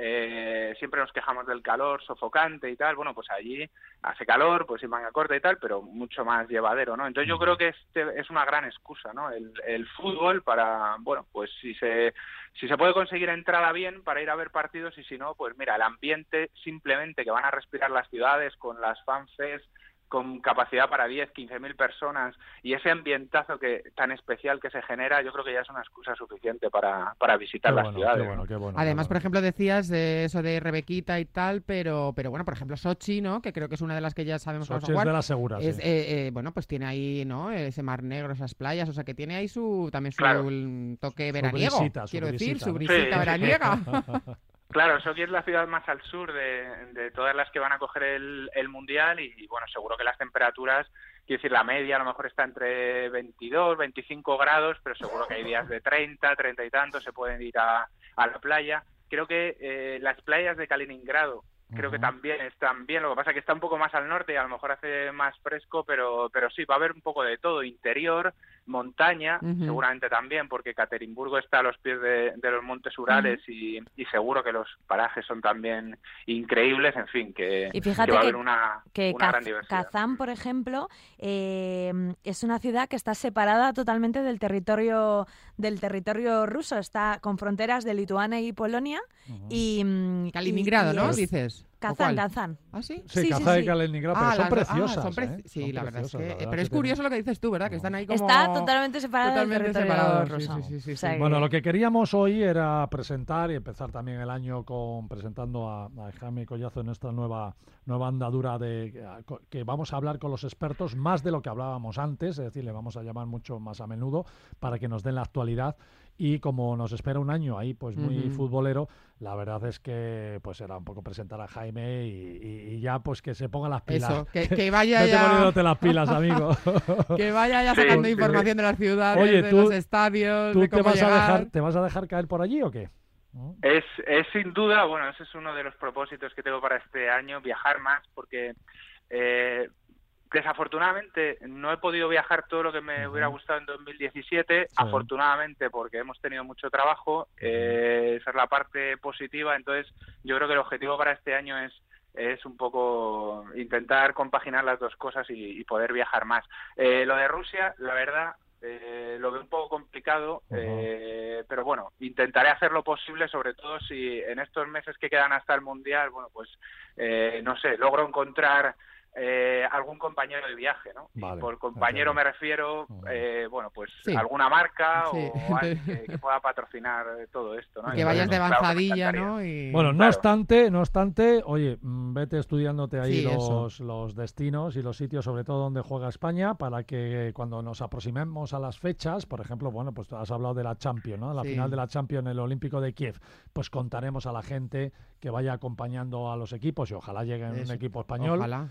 Eh, siempre nos quejamos del calor sofocante y tal. Bueno, pues allí hace calor, pues sin manga corta y tal, pero mucho más llevadero, ¿no? Entonces yo creo que este es una gran excusa, ¿no? El, el fútbol para, bueno, pues si se si se puede conseguir entrada bien para ir a ver partidos y si no, pues mira, el ambiente simplemente que van a respirar las ciudades con las fanfests, con capacidad para diez, quince mil personas y ese ambientazo que tan especial que se genera, yo creo que ya es una excusa suficiente para, para visitar Qué las bueno, ciudades. qué bueno, ¿no? qué bueno, Además, qué por bueno. ejemplo, decías de eso de Rebequita y tal, pero pero bueno, por ejemplo, Sochi, ¿no? Que creo que es una de las que ya sabemos que vamos a Sochi es jugar. de las seguras, Es, sí. eh, eh, bueno, pues tiene ahí, ¿no? Ese mar negro, esas playas, o sea que tiene ahí su también su Claro. mm, toque Su veraniego, brisita, su quiero decir, brisita, su ¿no? brisita Sí. veraniega. Claro, Sochi es la ciudad más al sur de, de todas las que van a coger el, el Mundial y, bueno, seguro que las temperaturas, quiero decir, la media a lo mejor está entre veintidós, veinticinco grados, pero seguro que hay días de treinta, treinta y tantos, se pueden ir a, a la playa. Creo que eh, las playas de Kaliningrado creo que Ujú. también están bien, lo que pasa es que está un poco más al norte y a lo mejor hace más fresco, pero pero sí, va a haber un poco de todo, interior, montaña, Ujú. seguramente también, porque Ekaterimburgo está a los pies de, de los Montes Urales y, y seguro que los parajes son también increíbles, en fin, que, Y fíjate que va a que- haber una, Que una gran Kaz- diversidad. Kazán, por ejemplo, eh, es una ciudad que está separada totalmente del territorio del territorio ruso. Está con fronteras de Lituania y Polonia. Ujú. y mm, Kaliningrado, y ¿no? es- Dices. ¿O Kazán, cuál? Kazán. ¿Ah, sí? Sí, sí, sí, Kazán y sí. Kaliningrado, pero Ah, son las do- ah, preciosas. son preci- ¿eh? Sí, Son la verdad es preciosas, que... la verdad Pero es tienen- curioso lo que dices tú, ¿verdad? Que están ahí como... Está totalmente separada totalmente del territorio separado, sí, ruso. sí, sí, sí, O sea sí. Bueno, que- lo que queríamos hoy era presentar y empezar también el año con presentando a, a Jaime Collazo en esta nueva nueva andadura de que vamos a hablar con los expertos más de lo que hablábamos antes, es decir, le vamos a llamar mucho más a menudo para que nos den la actualidad y como nos espera un año ahí pues muy Ujú. futbolero, la verdad es que pues era un poco presentar a Jaime y, y- y ya pues que se ponga las pilas. Eso, que, que vaya Vete ya... poniéndote las pilas, amigo. Que vaya ya Sí, sacando sí. información de las ciudades, Oye, de tú- los estadios, ¿Tú de te cómo vas a llegar. dejar te vas a dejar caer por allí o qué? ¿No? Es, es sin duda, bueno, ese es uno de los propósitos que tengo para este año, viajar más, porque eh, desafortunadamente no he podido viajar todo lo que me Ujú. hubiera gustado en dos mil diecisiete, Sí. afortunadamente porque hemos tenido mucho trabajo, eh, esa es la parte positiva, entonces yo creo que el objetivo para este año es es un poco intentar compaginar las dos cosas y, y poder viajar más. Eh, lo de Rusia, la verdad, eh, lo veo un poco complicado, Ujú. eh, pero bueno, intentaré hacer lo posible, sobre todo si en estos meses que quedan hasta el Mundial, bueno, pues eh, no sé, logro encontrar eh, algún compañero de viaje, ¿no? Vale, Y por compañero entiendo. me refiero, Ujú. eh, bueno, pues Sí. alguna marca Sí. o alguien que, que pueda patrocinar todo esto, ¿no? Que Bueno, vayas de Claro que me avanzadilla, encantaría. ¿no? Y... Bueno, no Claro. obstante, no obstante, oye, mm, vete estudiándote ahí Sí, eso. los, los destinos y los sitios, sobre todo donde juega España, para que cuando nos aproximemos a las fechas, por ejemplo, bueno, pues tú has hablado de la Champions, ¿no? La Sí. final de la Champions en el Olímpico de Kiev, pues contaremos a la gente que vaya acompañando a los equipos y ojalá llegue un Eso. equipo español. Ojalá.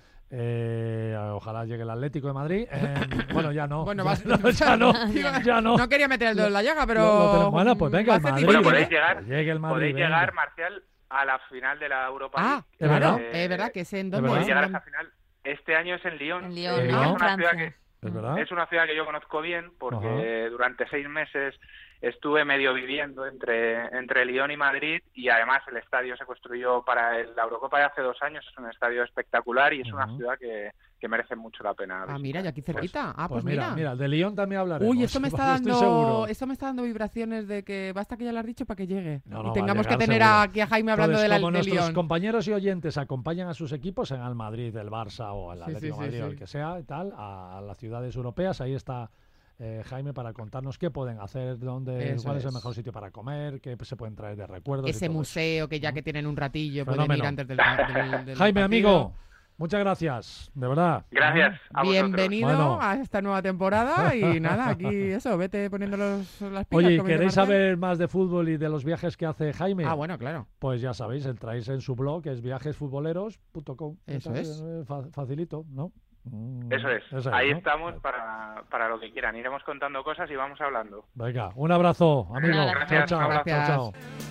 Eh, ojalá llegue el Atlético de Madrid. Eh, bueno, ya no. Bueno, ya, vas- no, ya no, ya no. No quería meter el dedo en la llaga, pero... Lo- lo tenemos. Bueno, pues venga, va a el ser Madrid. Bueno, difícil, podéis ¿eh? llegar, Que llegue el Madrid, podéis venga. llegar, Marcial, a la final de la Europa Ah, League. ¿Es claro, verdad? es verdad que es en ¿Es dónde verdad? es. Podéis llegar a En esa final. Este año es en Lyon. En Lyon, ¿En Eh, Lyon? es una ciudad Francia. que ¿Es verdad? es una ciudad que yo conozco bien porque durante seis meses estuve medio viviendo entre, entre Lyon y Madrid y además el estadio se construyó para el- la Eurocopa de hace dos años, es un estadio espectacular y es una Ujú. ciudad que, que merece mucho la pena Ah, visitar. mira, y aquí cerquita. Ah, Pues, pues, mira, mira, de Lyon también hablaremos. Uy, esto me está estoy dando, seguro. esto me está dando vibraciones de que basta que ya lo has dicho para que llegue. No, no, y va a tengamos que llegar tener seguro. aquí a Jaime hablando Entonces, de la como de nuestros Lyon. compañeros y oyentes acompañan a sus equipos en el Madrid, el Barça o el Sí, Atlético sí, de sí, Madrid o sí. el que sea y tal, a, a las ciudades europeas, ahí está eh, Jaime para contarnos qué pueden hacer, dónde, Eso cuál es. el es. mejor sitio para comer, qué se pueden traer de recuerdos. y Ese todo eso. museo que ya que tienen un ratillo pueden Fenómeno. ir antes del, del- del Jaime, partido. amigo, muchas gracias, de verdad. Gracias a vosotros. Bienvenido Bueno. a esta nueva temporada y nada, aquí eso, vete poniendo los, las pilas. Oye, como dice ¿queréis Marta. saber más de fútbol y de los viajes que hace Jaime? Ah, bueno, claro. Pues ya sabéis, entráis en su blog, que es viajes futboleros punto com. Eso es. Fa- Facilito, ¿no? Mm, Eso es. esa Ahí ¿no? estamos para, para lo que quieran. Iremos contando cosas y vamos hablando. Venga, un abrazo, amigo. Nada, Chao, gracias, chao, un chao, abrazo. chao.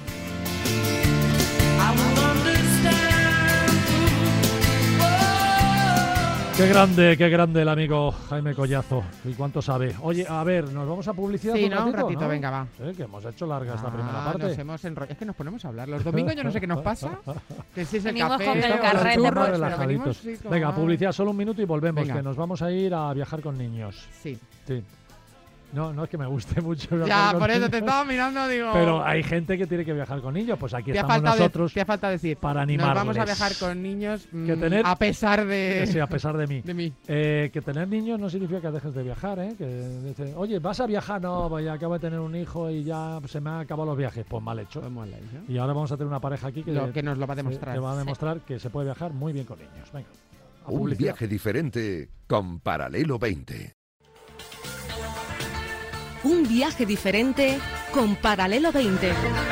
I will understand. Qué grande, qué grande el amigo Jaime Collazo. ¿Y cuánto sabe? Oye, a ver, ¿nos vamos a publicidad Sí, un ¿no? ratito? Un ratito, ¿no? venga, va. Eh, que hemos hecho larga esta primera Ah, parte. nos hemos enro- Es que nos ponemos a hablar. Los domingos yo no sé qué nos pasa. Que si es el Venimos café, con el o los carrete, churros, pues, pero relajaditos. venimos, sí, como- Venga, publicidad solo un minuto y volvemos, Venga. que nos vamos a ir a viajar con niños. Sí. Sí. No, no es que me guste mucho viajar Ya, con por eso niños, te estaba mirando, digo... pero hay gente que tiene que viajar con niños, pues aquí te ha, estamos faltado nosotros de- te ha faltado decir, para nos animarles. vamos a viajar con niños mm, Que tener- a pesar de, Sí, a pesar de mí. de mí. Eh, que tener niños no significa que dejes de viajar, ¿eh? Que dice, oye, ¿vas a viajar? No, vaya, acabo de tener un hijo y ya se me han acabado los viajes. Pues mal hecho. Pues mola, ¿eh? Y ahora vamos a tener una pareja aquí que, Lo que nos lo va a que- demostrar. que va a demostrar que se puede viajar muy bien con niños. Venga, a Un publicidad. viaje diferente con Paralelo veinte. Un viaje diferente con Paralelo veinte.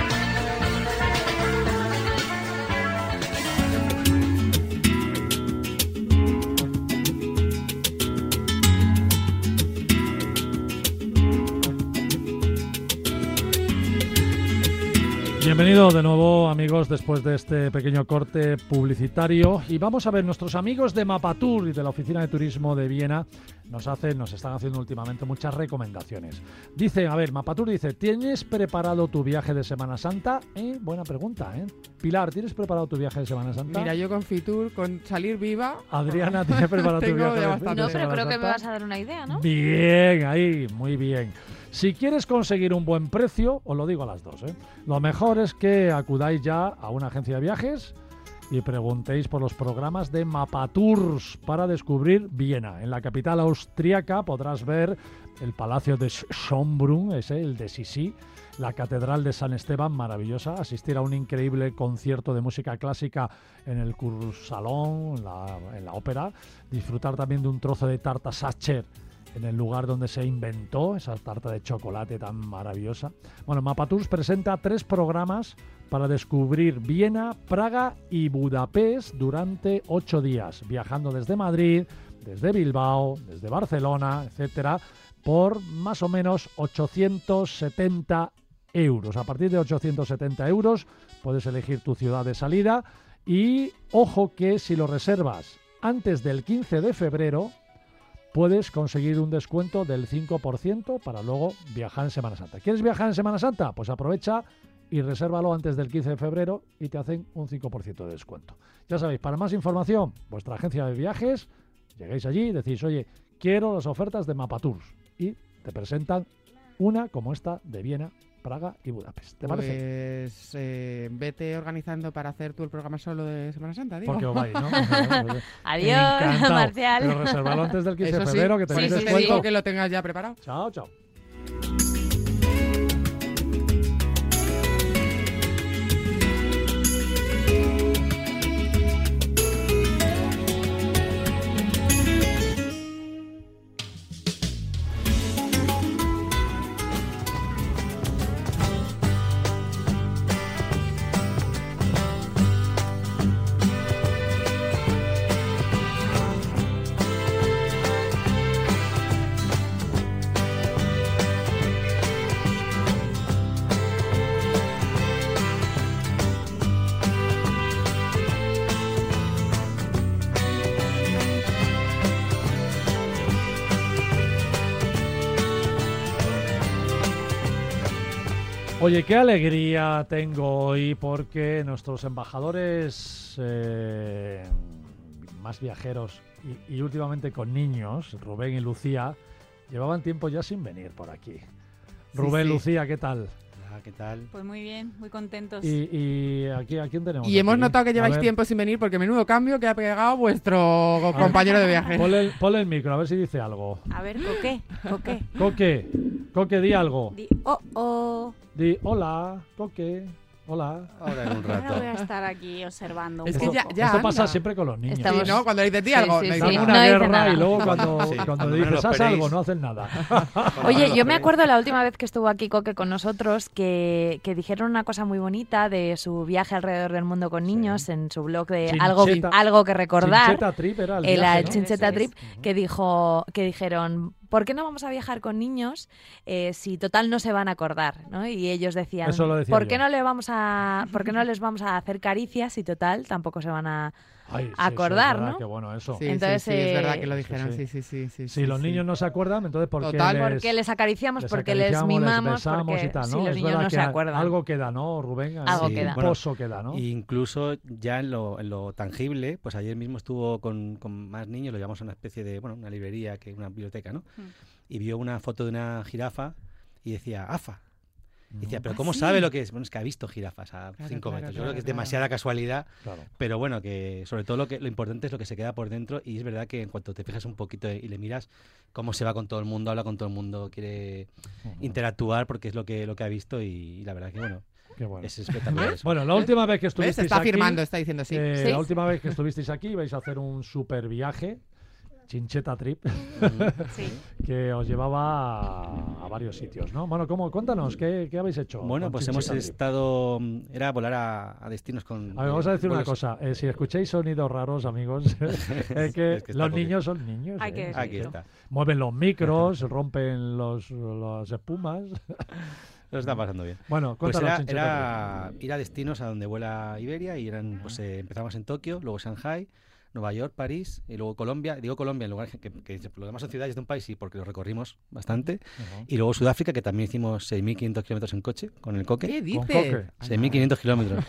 Bienvenido de nuevo, amigos, después de este pequeño corte publicitario. Y vamos a ver, nuestros amigos de Mapatur y de la Oficina de Turismo de Viena nos hacen, nos están haciendo últimamente muchas recomendaciones. Dice, a ver, Mapatur dice, ¿tienes preparado tu viaje de Semana Santa? Eh, buena pregunta, ¿eh? Pilar, ¿tienes preparado tu viaje de Semana Santa? Mira, yo con Fitur, con salir viva... Adriana, ¿tienes preparado tu Tengo viaje ya de, bastante. de No, pero Semana creo que me Santa? vas a dar una idea, ¿no? Bien, ahí, muy bien. Si quieres conseguir un buen precio, os lo digo a las dos, ¿eh? Lo mejor es que acudáis ya a una agencia de viajes y preguntéis por los programas de Mapatours para descubrir Viena. En la capital austríaca podrás ver el Palacio de Schönbrunn, ese, el de Sisi, la Catedral de San Esteban, maravillosa, asistir a un increíble concierto de música clásica en el Kursalon, en la, en la ópera, disfrutar también de un trozo de tarta Sacher en el lugar donde se inventó esa tarta de chocolate tan maravillosa. Bueno, Mapatours presenta tres programas para descubrir Viena, Praga y Budapest durante ocho días, viajando desde Madrid, desde Bilbao, desde Barcelona, etcétera, por más o menos ochocientos setenta euros. A partir de ochocientos setenta euros puedes elegir tu ciudad de salida y ojo que si lo reservas antes del quince de febrero puedes conseguir un descuento del cinco por ciento para luego viajar en Semana Santa. ¿Quieres viajar en Semana Santa? Pues aprovecha y resérvalo antes del quince de febrero y te hacen un cinco por ciento de descuento. Ya sabéis, para más información, vuestra agencia de viajes, llegáis allí y decís, oye, quiero las ofertas de Mapatours y te presentan una como esta de Viena, Praga y Budapest. ¿Te parece? Pues eh, vete organizando para hacer tú el programa solo de Semana Santa, digo. Porque os vais, ¿no? Adiós, Encantado. Marcial. Pero resérvalo antes del quince Eso de sí, febrero, que por tenéis eso te descuento. digo que lo tengas ya preparado. Chao, chao. Oye, qué alegría tengo hoy porque nuestros embajadores eh, más viajeros y, y últimamente con niños, Rubén y Lucía, llevaban tiempo ya sin venir por aquí. Rubén, sí. Lucía, ¿qué tal? Hola, ¿qué tal? Pues muy bien, muy contentos. Y, y aquí, ¿a quién tenemos? Y hemos aquí? notado que A lleváis ver, tiempo sin venir porque menudo cambio que ha pegado vuestro compañero de viaje. Ponle el, ponle el micro, a ver si dice algo. A ver, Coque, Coque. Coque, Coque, di algo. Di, oh, oh. Di hola, Coque. Hola. Ahora en un Ahora rato. voy a estar aquí observando. Es un que Esto, ya, ya esto anda. pasa siempre con los niños. Estamos- Sí, ¿no? Cuando le dices di Sí, algo, sí, no sí. dice Dan nada. una No dice guerra nada. y luego cuando, Sí, cuando cuando dices menos lo haz algo esperéis. no hacen nada. Oye, yo me acuerdo la última vez que estuvo aquí Coque con nosotros que, que dijeron una cosa muy bonita de su viaje alrededor del mundo con niños en su blog de Chincheta- algo, algo que recordar. Chincheta Trip era el el, viaje, el ¿no? Chincheta Eso es. Trip, que dijo, que dijeron, ¿por qué no vamos a viajar con niños eh, si total no se van a acordar? ¿No? Y ellos decían, Eso lo decía ¿por yo. qué no le vamos a, por qué no les vamos a hacer caricias si total tampoco se van a Ay, sí, acordar, eso es verdad, ¿no? Qué bueno eso. Sí, Entonces, sí, sí, es verdad eh, que lo sí, dijeron, sí. sí, sí, sí. sí, Si sí, los sí. niños no se acuerdan, entonces ¿por qué Total. les, Porque les acariciamos, les porque les acariciamos, mimamos, les besamos porque y tal, si ¿no? los Es niños verdad no que se a- acuerdan. algo queda, ¿no, Rubén? Algo Sí, queda. Un pozo queda, ¿no? Incluso ya en lo, en lo tangible, pues ayer mismo estuvo con, con más niños, lo llamamos a una especie de, bueno, una librería, que una biblioteca, ¿no? Mm. Y vio una foto de una jirafa y decía, AFA. Y decía, pero ¿Ah, ¿cómo sí? sabe lo que es? Bueno, es que ha visto jirafas a Claro, cinco claro, metros. Yo claro, creo que es claro. demasiada casualidad, Claro. pero bueno, que sobre todo lo que lo importante es lo que se queda por dentro y es verdad que en cuanto te fijas un poquito y le miras cómo se va con todo el mundo, habla con todo el mundo, quiere Ujú. interactuar porque es lo que lo que ha visto y, y la verdad que bueno, Qué bueno. es espectacular eso. Bueno, la última vez que ¿Ves? estuvisteis Está aquí, firmando, está diciendo sí. eh, Sí. la última vez que estuvisteis aquí vais a hacer un super viaje, Chincheta Trip, Sí. que os llevaba a, a varios sitios, ¿no? Bueno, ¿cómo? Cuéntanos, ¿qué, qué habéis hecho? Bueno, con pues hemos Chincheta Trip? estado, mm, era volar a, a destinos con... A ver, vamos a eh, decir una vuelos- cosa. eh, si escucháis sonidos raros, amigos, es que, Es que está los poquito. niños son niños. Hay que ¿eh? decirlo. Aquí está, Mueven los micros, rompen los, las espumas. lo está pasando bien. Bueno, Pues cuéntanos, era, Chincheta era ir a destinos a donde vuela Iberia y eran, pues eh, empezamos en Tokio, luego Shanghai, Nueva York, París y luego Colombia. Digo Colombia en lugar que, que, que lo demás son ciudades de un país, sí, porque lo recorrimos bastante. Trip. Ujú. Y luego Sudáfrica, que también hicimos seis mil quinientos kilómetros en coche con el coque. ¿Qué Con dices? Coque. seis mil quinientos kilómetros.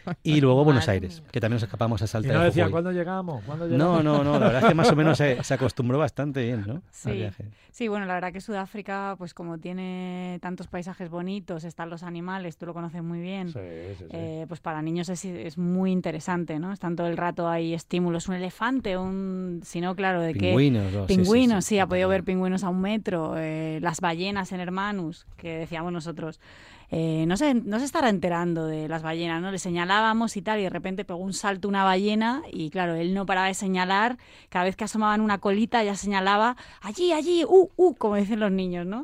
Y luego Buenos Madre Aires, mía. que también nos escapamos a Y Salta no de decía, Jujuy. ¿cuándo llegamos? ¿Cuándo llegamos? No, no, no, la verdad es que más o menos se, se acostumbró bastante bien, ¿no? Al Sí. viaje. Sí, bueno, la verdad que Sudáfrica, pues como tiene tantos paisajes bonitos, están los animales, tú lo conoces muy bien. Sí, sí, sí. Eh, pues para niños es, es muy interesante, ¿no? Están todo el rato ahí estímulos, un elefante, un, si no, claro, de qué Pingüinos, ¿no? Sí, sí, pingüinos, sí, sí, ha podido ver totalmente. pingüinos a un metro, eh, las ballenas en Hermanus, que decíamos nosotros. Eh, no, se, no se estará enterando de las ballenas, ¿no? Le señalábamos y tal, y de repente pegó un salto una ballena, y claro, él no paraba de señalar, cada vez que asomaban una colita ya señalaba, allí, allí, uh, uh, como dicen los niños, ¿no?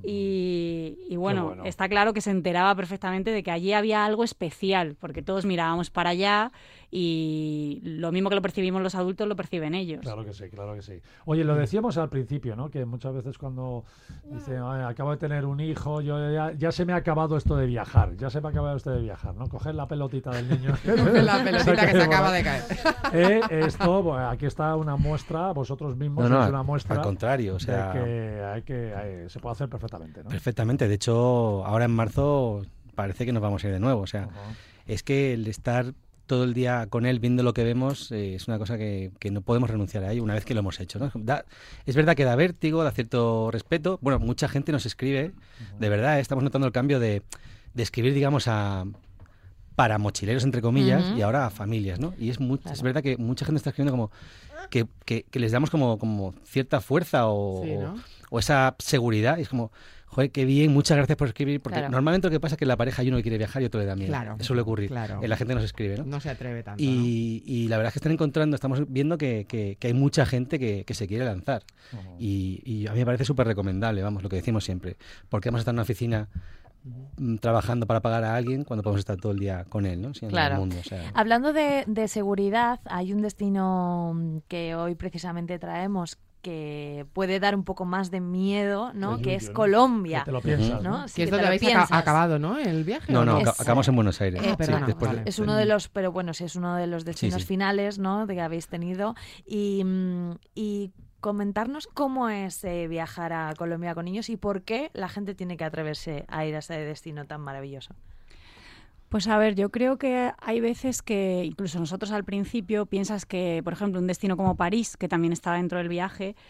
Y, y bueno, bueno. está claro que se enteraba perfectamente de que allí había algo especial, porque todos mirábamos para allá y lo mismo que lo percibimos los adultos lo perciben ellos. Claro que sí, claro que sí. Oye, lo decíamos al principio, ¿no? Que muchas veces cuando dicen, "Ay, acabo de tener un hijo, yo ya, ya se me ha acabado esto de viajar, ya se me ha acabado esto de viajar, ¿no? Coger la pelotita del niño. La pelotita que se acaba de caer. Eh, esto, bueno, aquí está una muestra, vosotros mismos No, no, sois al- una muestra al contrario, o sea- de que, hay que hay- se puede hacer perfectamente, ¿no? Perfectamente, de hecho, ahora en marzo parece que nos vamos a ir de nuevo, o sea, Ujú. es que el estar todo el día con él viendo lo que vemos eh, es una cosa que, que no podemos renunciar a ello una vez que lo hemos hecho, ¿no? Da- es verdad que da vértigo, da cierto respeto. Bueno, mucha gente nos escribe, de verdad, eh, estamos notando el cambio de, de escribir, digamos, a para mochileros, entre comillas, Ujú. y ahora a familias, ¿no? Y es, mu- Claro. es verdad que mucha gente está escribiendo como que, que, que les damos como, como cierta fuerza o, Sí, ¿no? o esa seguridad. Y es como, joder, qué bien, muchas gracias por escribir, porque Claro. normalmente lo que pasa es que en la pareja hay uno que quiere viajar y otro le da miedo. Claro. Eso suele ocurrir. Claro. Eh, La gente nos escribe, ¿no? No se atreve tanto, ¿no? Y, y la verdad es que están encontrando, estamos viendo que, que- que hay mucha gente que, que se quiere lanzar. Ujú. Y, y a mí me parece súper recomendable, vamos, lo que decimos siempre. Porque vamos a estar en una oficina mm, trabajando para pagar a alguien cuando podemos estar todo el día con él, ¿no? Sí, en Claro. el mundo, o sea. Hablando de, de seguridad, hay un destino mm, que hoy precisamente traemos que puede dar un poco más de miedo, ¿no? Uy, que uy, es uy. Colombia. Que te lo piensas, ¿no? ¿no? Sí, Que es que donde te lo habéis aca- piensas. acabado, ¿no? El viaje. No, ¿o no, Es- aca- acabamos en Buenos Aires. Ah, Sí, perdona, después de- vale. Es uno de los, pero bueno, sí es uno de los destinos sí. finales, ¿no? De que habéis tenido y, mm, y comentarnos cómo es eh, viajar a Colombia con niños y por qué la gente tiene que atreverse a ir a ese destino tan maravilloso. Pues a ver, yo creo que hay veces que, incluso nosotros al principio, piensas que, por ejemplo, un destino como París, que también está dentro del viaje,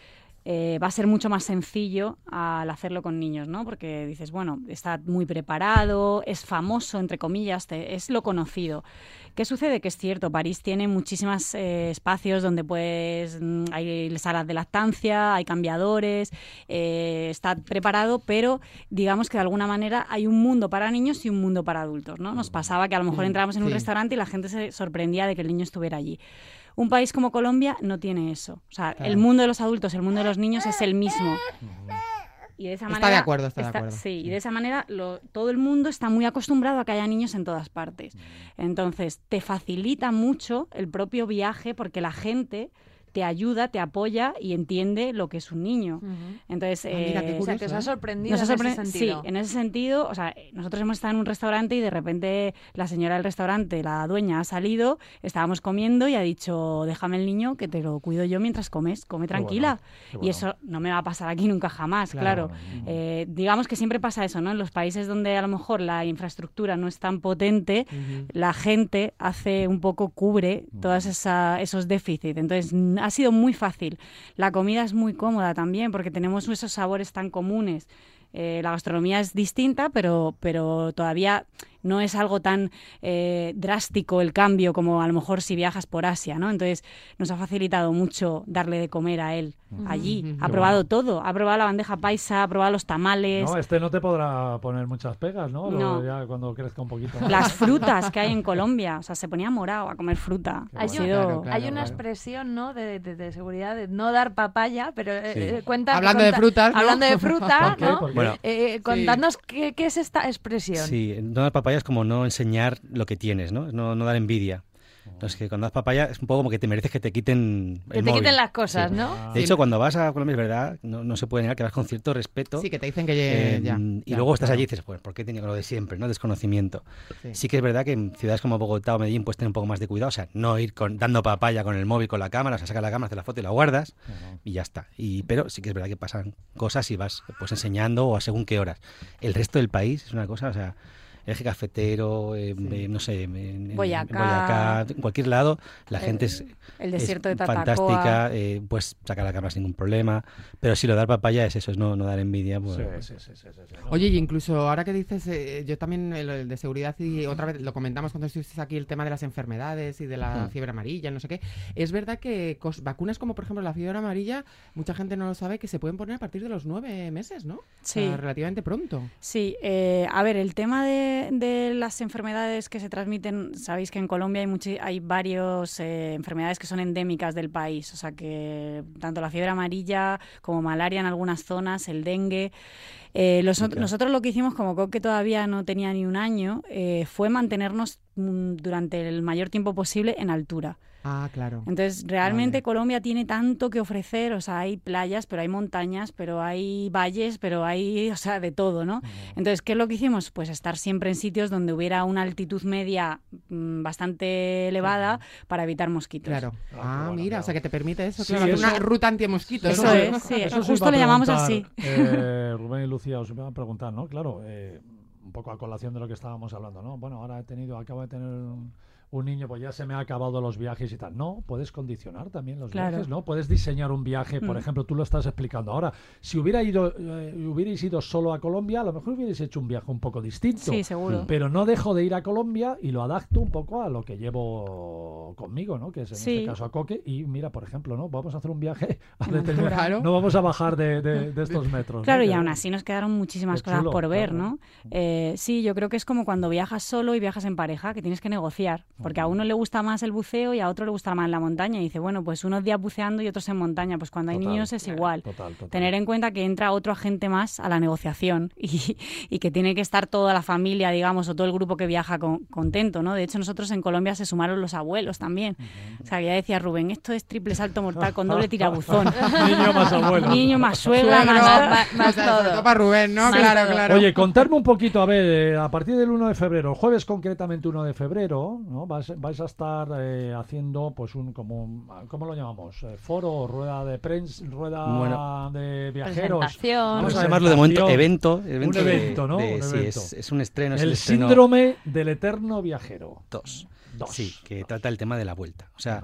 eh, va a ser mucho más sencillo al hacerlo con niños, ¿no? Porque dices, bueno, está muy preparado, es famoso, entre comillas, te, es lo conocido. ¿Qué sucede? Que es cierto, París tiene muchísimos eh, espacios donde pues hay salas de lactancia, hay cambiadores, eh, está preparado, pero digamos que de alguna manera hay un mundo para niños y un mundo para adultos, ¿no? Nos pasaba que a lo mejor entrábamos en un Sí. restaurante y la gente se sorprendía de que el niño estuviera allí. Un país como Colombia no tiene eso. O sea, Claro. el mundo de los adultos, el mundo de los niños es el mismo. Y de esa Está manera, de acuerdo, está de acuerdo. Sí, y de esa manera lo- todo el mundo está muy acostumbrado a que haya niños en todas partes. Entonces, te facilita mucho el propio viaje porque la gente te ayuda, te apoya y entiende lo que es un niño. Ujú. Entonces, Ah, mira, qué eh, O sea, que os curioso, ha ¿eh? sorprendido nos ha en ese sorpre- sentido. Sí, en ese sentido, o sea, nosotros hemos estado en un restaurante y de repente la señora del restaurante, la dueña, ha salido, estábamos comiendo y ha dicho, déjame el niño que te lo cuido yo mientras comes, come tranquila. qué Y bueno. eso no me va a pasar aquí nunca jamás, Claro. claro. Eh, digamos que siempre pasa eso, ¿no? En los países donde a lo mejor la infraestructura no es tan potente, Ujú. la gente hace un poco, cubre todos esa, esos déficits. Entonces, n- ha sido muy fácil. La comida es muy cómoda también porque tenemos esos sabores tan comunes. Eh, la gastronomía es distinta, pero, pero todavía no es algo tan eh, drástico el cambio como a lo mejor si viajas por Asia, ¿no? Entonces, nos ha facilitado mucho darle de comer a él allí. Ujú. Ha Qué probado bueno. todo. Ha probado la bandeja paisa, ha probado los tamales. No, este no te podrá poner muchas pegas, ¿no? Lo- No. Ya cuando crezca un poquito más. Las frutas que hay en Colombia. O sea, se ponía morado a comer fruta. Qué Ha Hay, bueno. un- sido... Claro, claro. hay una expresión, ¿no? De, de- de seguridad de no dar papaya, pero eh, Sí. eh, cuenta. Hablando de conta- frutas, ¿no? Hablando de fruta, ¿Por qué? ¿no? ¿Por qué? Bueno, Eh, contadnos qué, qué es esta expresión. sí, no dar papaya es como no enseñar lo que tienes, ¿no? No, no dar envidia. Entonces, que cuando das papaya es un poco como que te mereces que te quiten Que el te móvil. quiten las cosas, Sí. ¿no? De hecho, cuando vas a Colombia, es verdad, no, no se puede negar que vas con cierto respeto. Sí, que te dicen que ye- eh, ya. y ya, luego estás claro. allí y dices, pues, ¿por qué tenía lo de siempre, no? Desconocimiento. Sí. Sí que es verdad que en ciudades como Bogotá o Medellín puedes tener un poco más de cuidado, o sea, no ir con, dando papaya con el móvil, con la cámara, o sea, sacas la cámara, haces la foto y la guardas y ya está. Y, pero sí que es verdad que pasan cosas y vas pues enseñando o a según qué horas. El resto del país es una cosa, o sea, el eje cafetero, eh, eh, no sé, en, en- Boyacá. en Boyacá, en cualquier lado, la El- gente es, el desierto es de Tatacoa. fantástica, eh, puedes sacar la cámara sin ningún problema, pero si lo dar papaya es eso, es no, no dar envidia. Pues, Sí, sí, sí, sí, sí, sí, no. Oye, y incluso ahora que dices, eh, yo también el, el de seguridad y otra vez lo comentamos cuando estuviste aquí, el tema de las enfermedades y de la Mm. fiebre amarilla, no sé qué. Es verdad que cos- vacunas como por ejemplo la fiebre amarilla, mucha gente no lo sabe, que se pueden poner a partir de los nueve meses, ¿no? O Sí. sea, relativamente pronto. Sí, eh, a ver, el tema de, de las enfermedades que se transmiten, sabéis que en Colombia hay, muchi- hay varias enfermedades que son endémicas del país, o sea que tanto la fiebre amarilla como malaria en algunas zonas, el dengue. Eh, los- Sí, claro. Nosotros lo que hicimos, como Coque todavía no tenía ni un año, eh, fue mantenernos mm, durante el mayor tiempo posible en altura. Ah, claro. Entonces, realmente Vale. Colombia tiene tanto que ofrecer, o sea, hay playas, pero hay montañas, pero hay valles, pero hay, o sea, de todo, ¿no? Entonces, ¿qué es lo que hicimos? Pues estar siempre en sitios donde hubiera una altitud media mm, bastante elevada para evitar mosquitos. Claro. Ah, qué Ah, bueno, mira, claro. o sea que te permite eso, Sí, claro, hacer eso- una ruta anti-mosquitos. Eso ¿no? es, sí, Eso os justo iba a lo llamamos preguntar, así. eh, Rubén y Lucía, os iba a preguntar, ¿no? Claro, eh, un poco a colación de lo que estábamos hablando, ¿no? Bueno, ahora he tenido, acabo de tener un, un niño, pues ya se me ha acabado los viajes y tal. No, puedes condicionar también los Claro. viajes, ¿no? Puedes diseñar un viaje, por Mm. ejemplo, tú lo estás explicando ahora. Si hubiera ido, eh, hubierais ido solo a Colombia, a lo mejor hubierais hecho un viaje un poco distinto. Sí, seguro. Pero no dejo de ir a Colombia y lo adapto un poco a lo que llevo conmigo, ¿no? Que es en Sí. este caso a Coque. Y mira, por ejemplo, ¿no? Vamos a hacer un viaje a En determinado- altura. Claro. No vamos a bajar de, de- de estos metros. ¿no? Claro, y Que- aún así nos quedaron muchísimas Qué cosas chulo, por ver, claro. ¿no? Eh, sí, yo creo que es como cuando viajas solo y viajas en pareja, que tienes que negociar, porque a uno le gusta más el buceo y a otro le gusta más la montaña. Y dice, bueno, pues unos días buceando y otros en montaña. Pues cuando hay Total, niños es igual. Total, total. Tener en cuenta que entra otro agente más a la negociación y, y que tiene que estar toda la familia, digamos, o todo el grupo que viaja con- contento, ¿no? De hecho, nosotros en Colombia se sumaron los abuelos también. O sea, que ya decía Rubén, esto es triple salto mortal con doble tirabuzón. Niño más abuelo. Niño más suegra, Suegro, más... más- más o sea, sobre todo. todo para Rubén, ¿no? Sí, claro, todo. claro. Oye, contarme un poquito, a ver, eh, a partir del uno de febrero, el jueves concretamente uno de febrero, ¿no? Vais, vais a estar eh, haciendo, pues, un, como, un- ¿cómo lo llamamos? Eh, foro, rueda de prensa, rueda Bueno. de viajeros. Presentación. Vamos Una a llamarlo de momento presentación. evento. evento Un de- evento, ¿no? de- Un sí, evento. es, es un estreno. es el El estreno síndrome del eterno viajero. dos. Dos. Sí, que trata el tema de la vuelta. O sea, Ajá.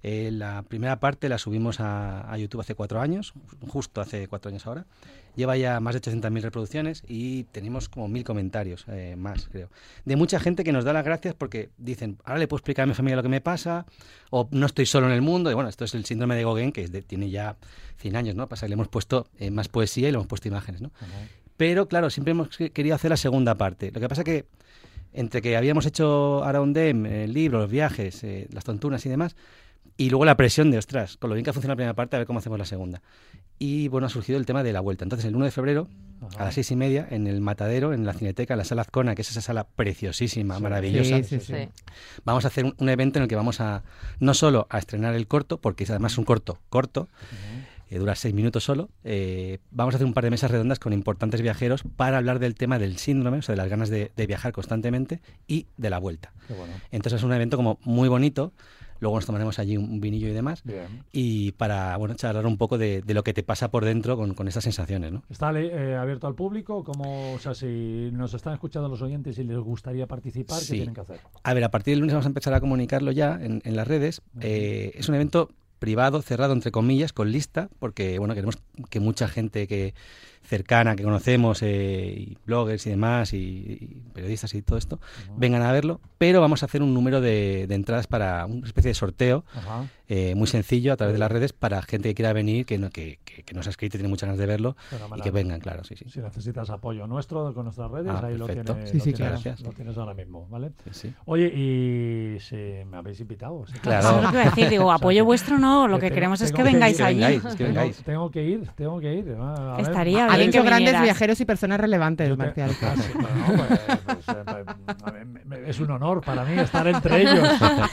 Eh, la primera parte la subimos a, a YouTube hace cuatro años, justo hace cuatro años ahora. Lleva ya más de ochocientas mil reproducciones y tenemos como mil comentarios eh, más, creo. De mucha gente que nos da las gracias porque dicen, ahora le puedo explicar a mi familia lo que me pasa, o no estoy solo en el mundo. Y bueno, esto es el síndrome de Gauguin, que es de, tiene ya cien años, ¿no? Pasa que le hemos puesto eh, más poesía y le hemos puesto imágenes, ¿no? Uh-huh. Pero claro, siempre hemos querido hacer la segunda parte. Lo que pasa que entre que habíamos hecho Araundem, el libro, los viajes, eh, las tontunas y demás, y luego la presión de, ostras, con lo bien que ha funcionado la primera parte, a ver cómo hacemos la segunda. Y bueno, ha surgido el tema de la vuelta. Entonces, el uno de febrero, Ajá. a las seis y media, en el Matadero, en la Cineteca, en la Sala Azcona, que es esa sala preciosísima, sí, maravillosa, sí, sí, sí. vamos a hacer un, un evento en el que vamos a, no solo a estrenar el corto, porque es además un corto corto, uh-huh. eh, dura seis minutos solo, eh, vamos a hacer un par de mesas redondas con importantes viajeros para hablar del tema del síndrome, o sea, de las ganas de, de viajar constantemente y de la vuelta. Qué bueno. Entonces, es un evento como muy bonito. Luego nos tomaremos allí un vinillo y demás. Bien. Y para, bueno, charlar un poco de, de lo que te pasa por dentro con, con estas sensaciones, ¿no? ¿Está eh, abierto al público? ¿Cómo, o sea, si nos están escuchando los oyentes y les gustaría participar, sí. ¿qué tienen que hacer? A ver, a partir del lunes vamos a empezar a comunicarlo ya en, en las redes. Uh-huh. Eh, es un evento privado, cerrado, entre comillas, con lista, porque, bueno, queremos que mucha gente que cercana, que conocemos, eh, y bloggers y demás, y, y periodistas y todo esto, uh-huh. vengan a verlo, pero vamos a hacer un número de, de entradas para una especie de sorteo, uh-huh. eh, muy sencillo, a través de las redes, para gente que quiera venir, que, no, que, que, que nos ha escrito y tiene muchas ganas de verlo, y que vengan, claro, sí, sí. Si necesitas apoyo nuestro con nuestras redes, ah, ahí perfecto. lo tienes, sí, sí, lo, claro. tienes lo tienes ahora mismo, ¿vale? Sí, sí. Oye, y si me habéis invitado. ¿Sí? Claro. Eso es lo que iba a decir, digo, apoyo o sea, vuestro no, lo que tengo, queremos es que que vengáis ir, allí. Vengáis, es que vengáis. Tengo, tengo que ir, tengo que ir. A ver, Estaría Ha bien dicho que grandes vinieras. viajeros y personas relevantes, Yo te- Marcial. Ah, sí, bueno, pues, pues, eh, a ver, me- me- es un honor para mí estar entre ellos.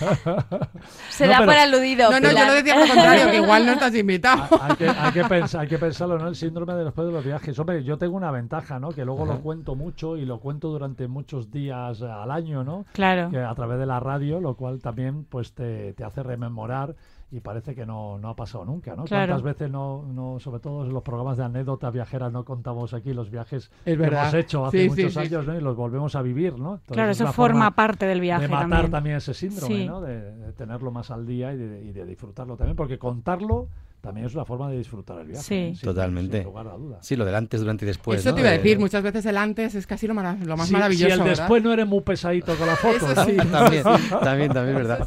Se No, da pero- por aludido. No, no, Pilar. yo lo decía por lo contrario, que igual no estás invitado. Hay que, hay, que pensar, hay que pensarlo, ¿no? El síndrome de después de los viajes. Hombre, yo tengo una ventaja, ¿no? Que luego Ajá. lo cuento mucho y lo cuento durante muchos días al año, ¿no? Claro. Que a través de la radio, lo cual también pues te, te hace rememorar y parece que no, no ha pasado nunca, ¿no? Claro. ¿Cuántas veces, no, no, sobre todo en los programas de anécdotas viajeras, no contamos aquí los viajes Es que verdad. hemos hecho hace Sí, muchos sí, sí, años, sí. ¿no? Y los volvemos a vivir, ¿no? Entonces, Claro, es eso una forma forma parte del viaje de matar también. también ese síndrome, Sí. ¿no? De, de tenerlo más al día y de, y de disfrutarlo también, porque contarlo también es una forma de disfrutar el viaje. Sí. ¿eh? Sin- Totalmente. Sin lugar a dudas. Sí, lo del antes, durante y después. Eso ¿no? te iba a Eh, decir, muchas veces el antes es casi lo, mara- lo más Si- maravilloso, Si el ¿verdad? después no eres muy pesadito con la foto. Eso ¿no? sí. También, también, también, ¿verdad?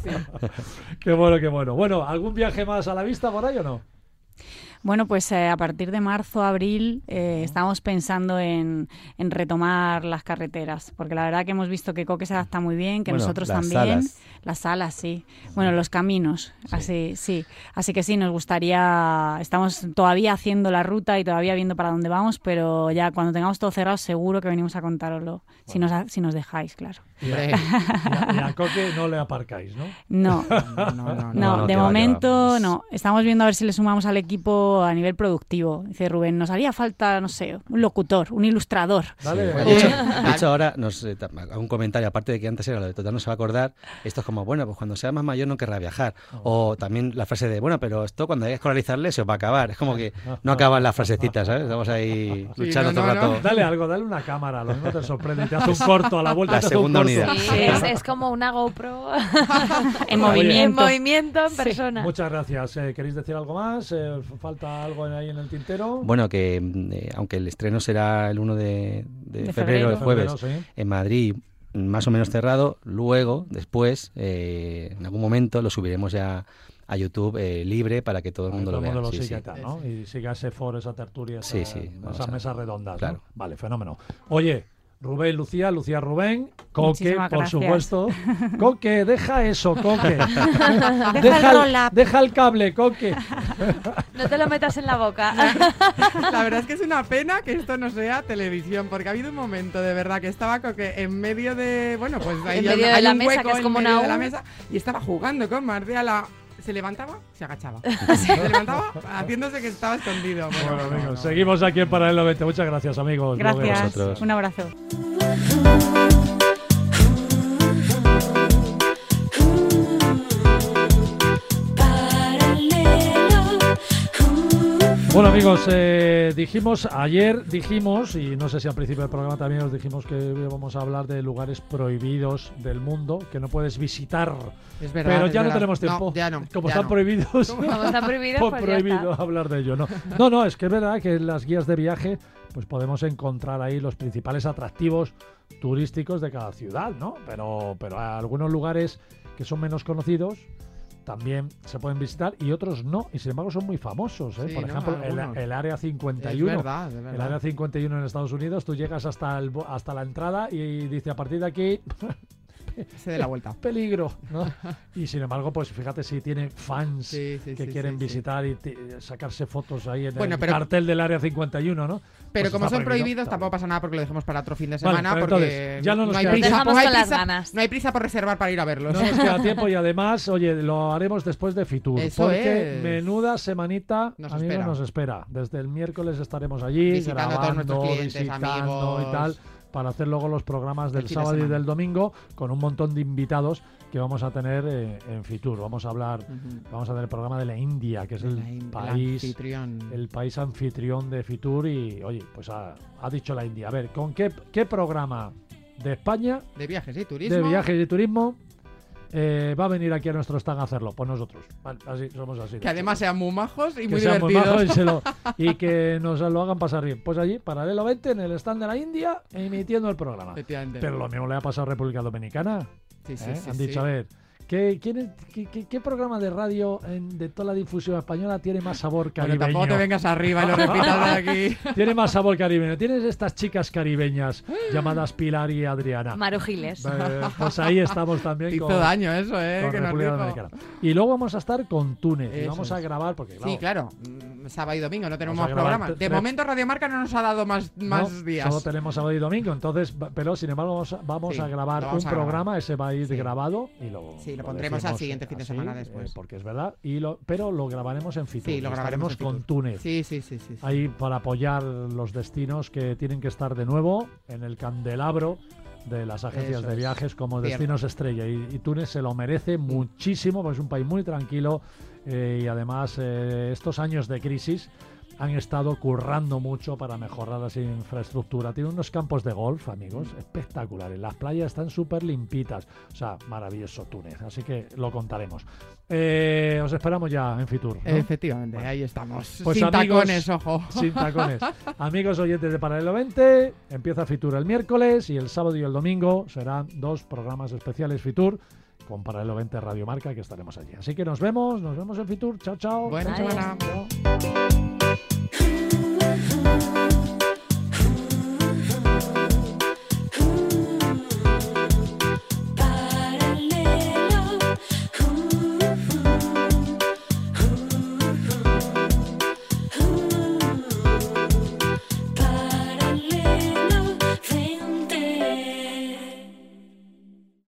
Qué bueno, qué bueno. Bueno, ¿algún viaje más a la vista por ahí o no? Bueno, pues eh, a partir de marzo, abril, eh, estamos pensando en, en retomar las carreteras, porque la verdad que hemos visto que Coque se adapta muy bien, que Bueno, nosotros las también. salas. Las salas, sí. Bueno, los caminos, así, sí. Así que sí, nos gustaría, estamos todavía haciendo la ruta y todavía viendo para dónde vamos, pero ya cuando tengamos todo cerrado seguro que venimos a contároslo, si, nos, ha- si nos dejáis, claro. Y a, Hombre. y a- y a Coque no le aparcáis, ¿no? No, No, no, no, no, no, de que va, momento que va. no. Estamos viendo a ver si le sumamos al equipo a nivel productivo. Dice Rubén, nos haría falta, no sé, un locutor, un ilustrador. Vale. Sí. De hecho, de hecho, ahora nos eh, ta- hago un comentario, aparte de que antes era lo de total no se va a acordar, esto es como, bueno, pues cuando sea más mayor no querrá viajar. O también la frase de, bueno, pero esto cuando hay que escolarizarle se os va a acabar. Es como que no acaban las frasecitas, ¿sabes? Estamos ahí Sí, luchando no, todo el no, rato. no. Dale algo, dale una cámara, lo mismo te sorprende y te hace un corto a la vuelta. La te hace un segunda corto. unidad. Sí, es, es como una GoPro En Oye, movimiento. en movimiento en Sí. persona. Muchas gracias. Eh, ¿Queréis decir algo más? Eh, ¿Falta algo ahí en el tintero? Bueno, que eh, aunque el estreno será el uno de, de De febrero, el febrero. jueves, Febrero, sí. en Madrid, más o menos cerrado, luego, después, eh, en algún momento lo subiremos ya a YouTube eh, libre para que todo el Para mundo que lo todo el vea. mundo lo Sí, siga sí. y tal, ¿no? Y siga ese foro, esa tertulia, esa, Sí, sí, vamos esas a- mesas redondas. claro. ¿no? Vale, fenómeno. Oye, Rubén, Lucía, Lucía, Rubén, Coque, Muchísimas por gracias. supuesto. Coque, deja eso, Coque. Deja el deja, roll-up. deja el cable, Coque. No te lo metas en la boca. La verdad es que es una pena que esto no sea televisión, porque ha habido un momento de verdad que estaba Coque en medio de, bueno, pues ahí En hay- medio de hay la un mesa, hueco que es en como medio una de la U. mesa, y estaba jugando con Marcial a- se levantaba, se agachaba. Se levantaba haciéndose que estaba escondido. Bueno, Bueno, no, amigos, no. seguimos aquí en Paralelo veinte. Muchas gracias, amigos. Gracias. vosotros. Un abrazo. Paralelo. Bueno amigos, eh, dijimos, ayer dijimos, y no sé si al principio del programa también os dijimos que íbamos a hablar de lugares prohibidos del mundo, que no puedes visitar, Es verdad, pero es ya verdad. no tenemos tiempo, No, ya no, como ya están no. prohibidos, Como están prohibidos, pues pues ya prohibido está. hablar de ello, ¿no? No, no, es que es verdad que en las guías de viaje pues podemos encontrar ahí los principales atractivos turísticos de cada ciudad, ¿no? Pero, pero hay algunos lugares que son menos conocidos también se pueden visitar y otros no, y sin embargo son muy famosos, ¿eh? Sí, Por ¿no? ejemplo, el, Algunos. el Área cincuenta y Es uno. verdad, es verdad. El Área cincuenta y uno en Estados Unidos, tú llegas hasta, el, bo- hasta la entrada y dice a partir de aquí... Se dé la vuelta. Peligro, ¿no? Y sin embargo, pues fíjate si tiene fans Sí, sí, que sí, quieren sí, sí. visitar y te- sacarse fotos ahí en Bueno, el pero- cartel del Área cincuenta y uno, ¿no? Pero Pues como está son prohibido, prohibidos, está tampoco pasa nada porque lo dejemos para otro fin de Vale, semana. pero porque entonces, ya no nos hay queda prisa, tiempo. no hay Dejamos con las prisa- ganas. no hay prisa por reservar para ir a verlos. No nos queda tiempo y además, oye, lo haremos después de Fitur. Eso porque es. menuda semanita Nos amigos, espera. nos espera. Desde el miércoles estaremos allí Visitando a todos grabando, nuestros clientes, visitando amigos. y tal, para hacer luego los programas del El fin de sábado y semana. del domingo con un montón de invitados que vamos a tener eh, en Fitur. Vamos a hablar, Ujú. vamos a tener el programa de la India, que es De el la India, el país, anfitrión. el país anfitrión de Fitur y, oye, pues ha, ha dicho la India. A ver, ¿con qué, qué programa de España, De viajes y turismo. de viajes y turismo, eh, va a venir aquí a nuestro stand a hacerlo? Pues nosotros. Vale, así, somos así. Que además sean muy majos y que muy sean muy divertidos. majos y, se lo- y que nos lo hagan pasar bien. Pues allí, Paralelo veinte, en el stand de la India, emitiendo el programa. Efectivamente. Pero lo mismo le ha pasado a República Dominicana. Sí, sí, ¿eh? sí, Han sí. dicho, a ver, ¿qué, quién es- qué, qué- qué programa de radio en- de toda la difusión española tiene más sabor Pero caribeño? tampoco te vengas arriba y lo repitas de aquí. Tiene más sabor caribeño. Tienes estas chicas caribeñas llamadas Pilar y Adriana. Maru Giles. Eh, pues ahí estamos también Te hizo con, daño eso, ¿eh? con Que nos República dijo. Dominicana. Y luego vamos a estar con Túnez. Y Eso vamos a es. grabar, porque claro, Sí, claro. Mm, Sábado y domingo no tenemos Vamos a más grabar programa. tre- De tre- momento Radio Marca no nos ha dado más, no, más días. solo tenemos sábado y domingo, entonces, va- pero sin embargo vamos a, vamos Sí, a grabar lo vamos un a grabar. programa, ese va a ir Sí. grabado y lo, Sí, lo pondremos al decimos, siguiente eh, fin de así, semana eh, después. porque es verdad, y lo, pero lo grabaremos en Fitur. Sí, lo y grabaremos estaremos en con Fitur. Túnez. Sí, sí, sí, sí. sí. Ahí para apoyar los destinos que tienen que estar de nuevo en el candelabro de las agencias Eso de es. viajes como Cierto. destinos estrella. Y, y Túnez se lo merece muchísimo, porque es un país muy tranquilo eh, y además eh, estos años de crisis han estado currando mucho para mejorar la infraestructura. Tiene unos campos de golf, amigos, espectaculares. Las playas están súper limpitas. O sea, maravilloso Túnez. Así que lo contaremos. Eh, os esperamos ya en Fitur, ¿no? Efectivamente, Bueno. ahí estamos. Pues Sin amigos, tacones, ojo. Sin tacones. Amigos oyentes de Paralelo veinte, empieza Fitur el miércoles y el sábado y el domingo serán dos programas especiales Fitur con Paralelo veinte Radio Marca, que estaremos allí. Así que nos vemos, nos vemos en Fitur. Chao, chao. Buena Adiós. semana. Chao.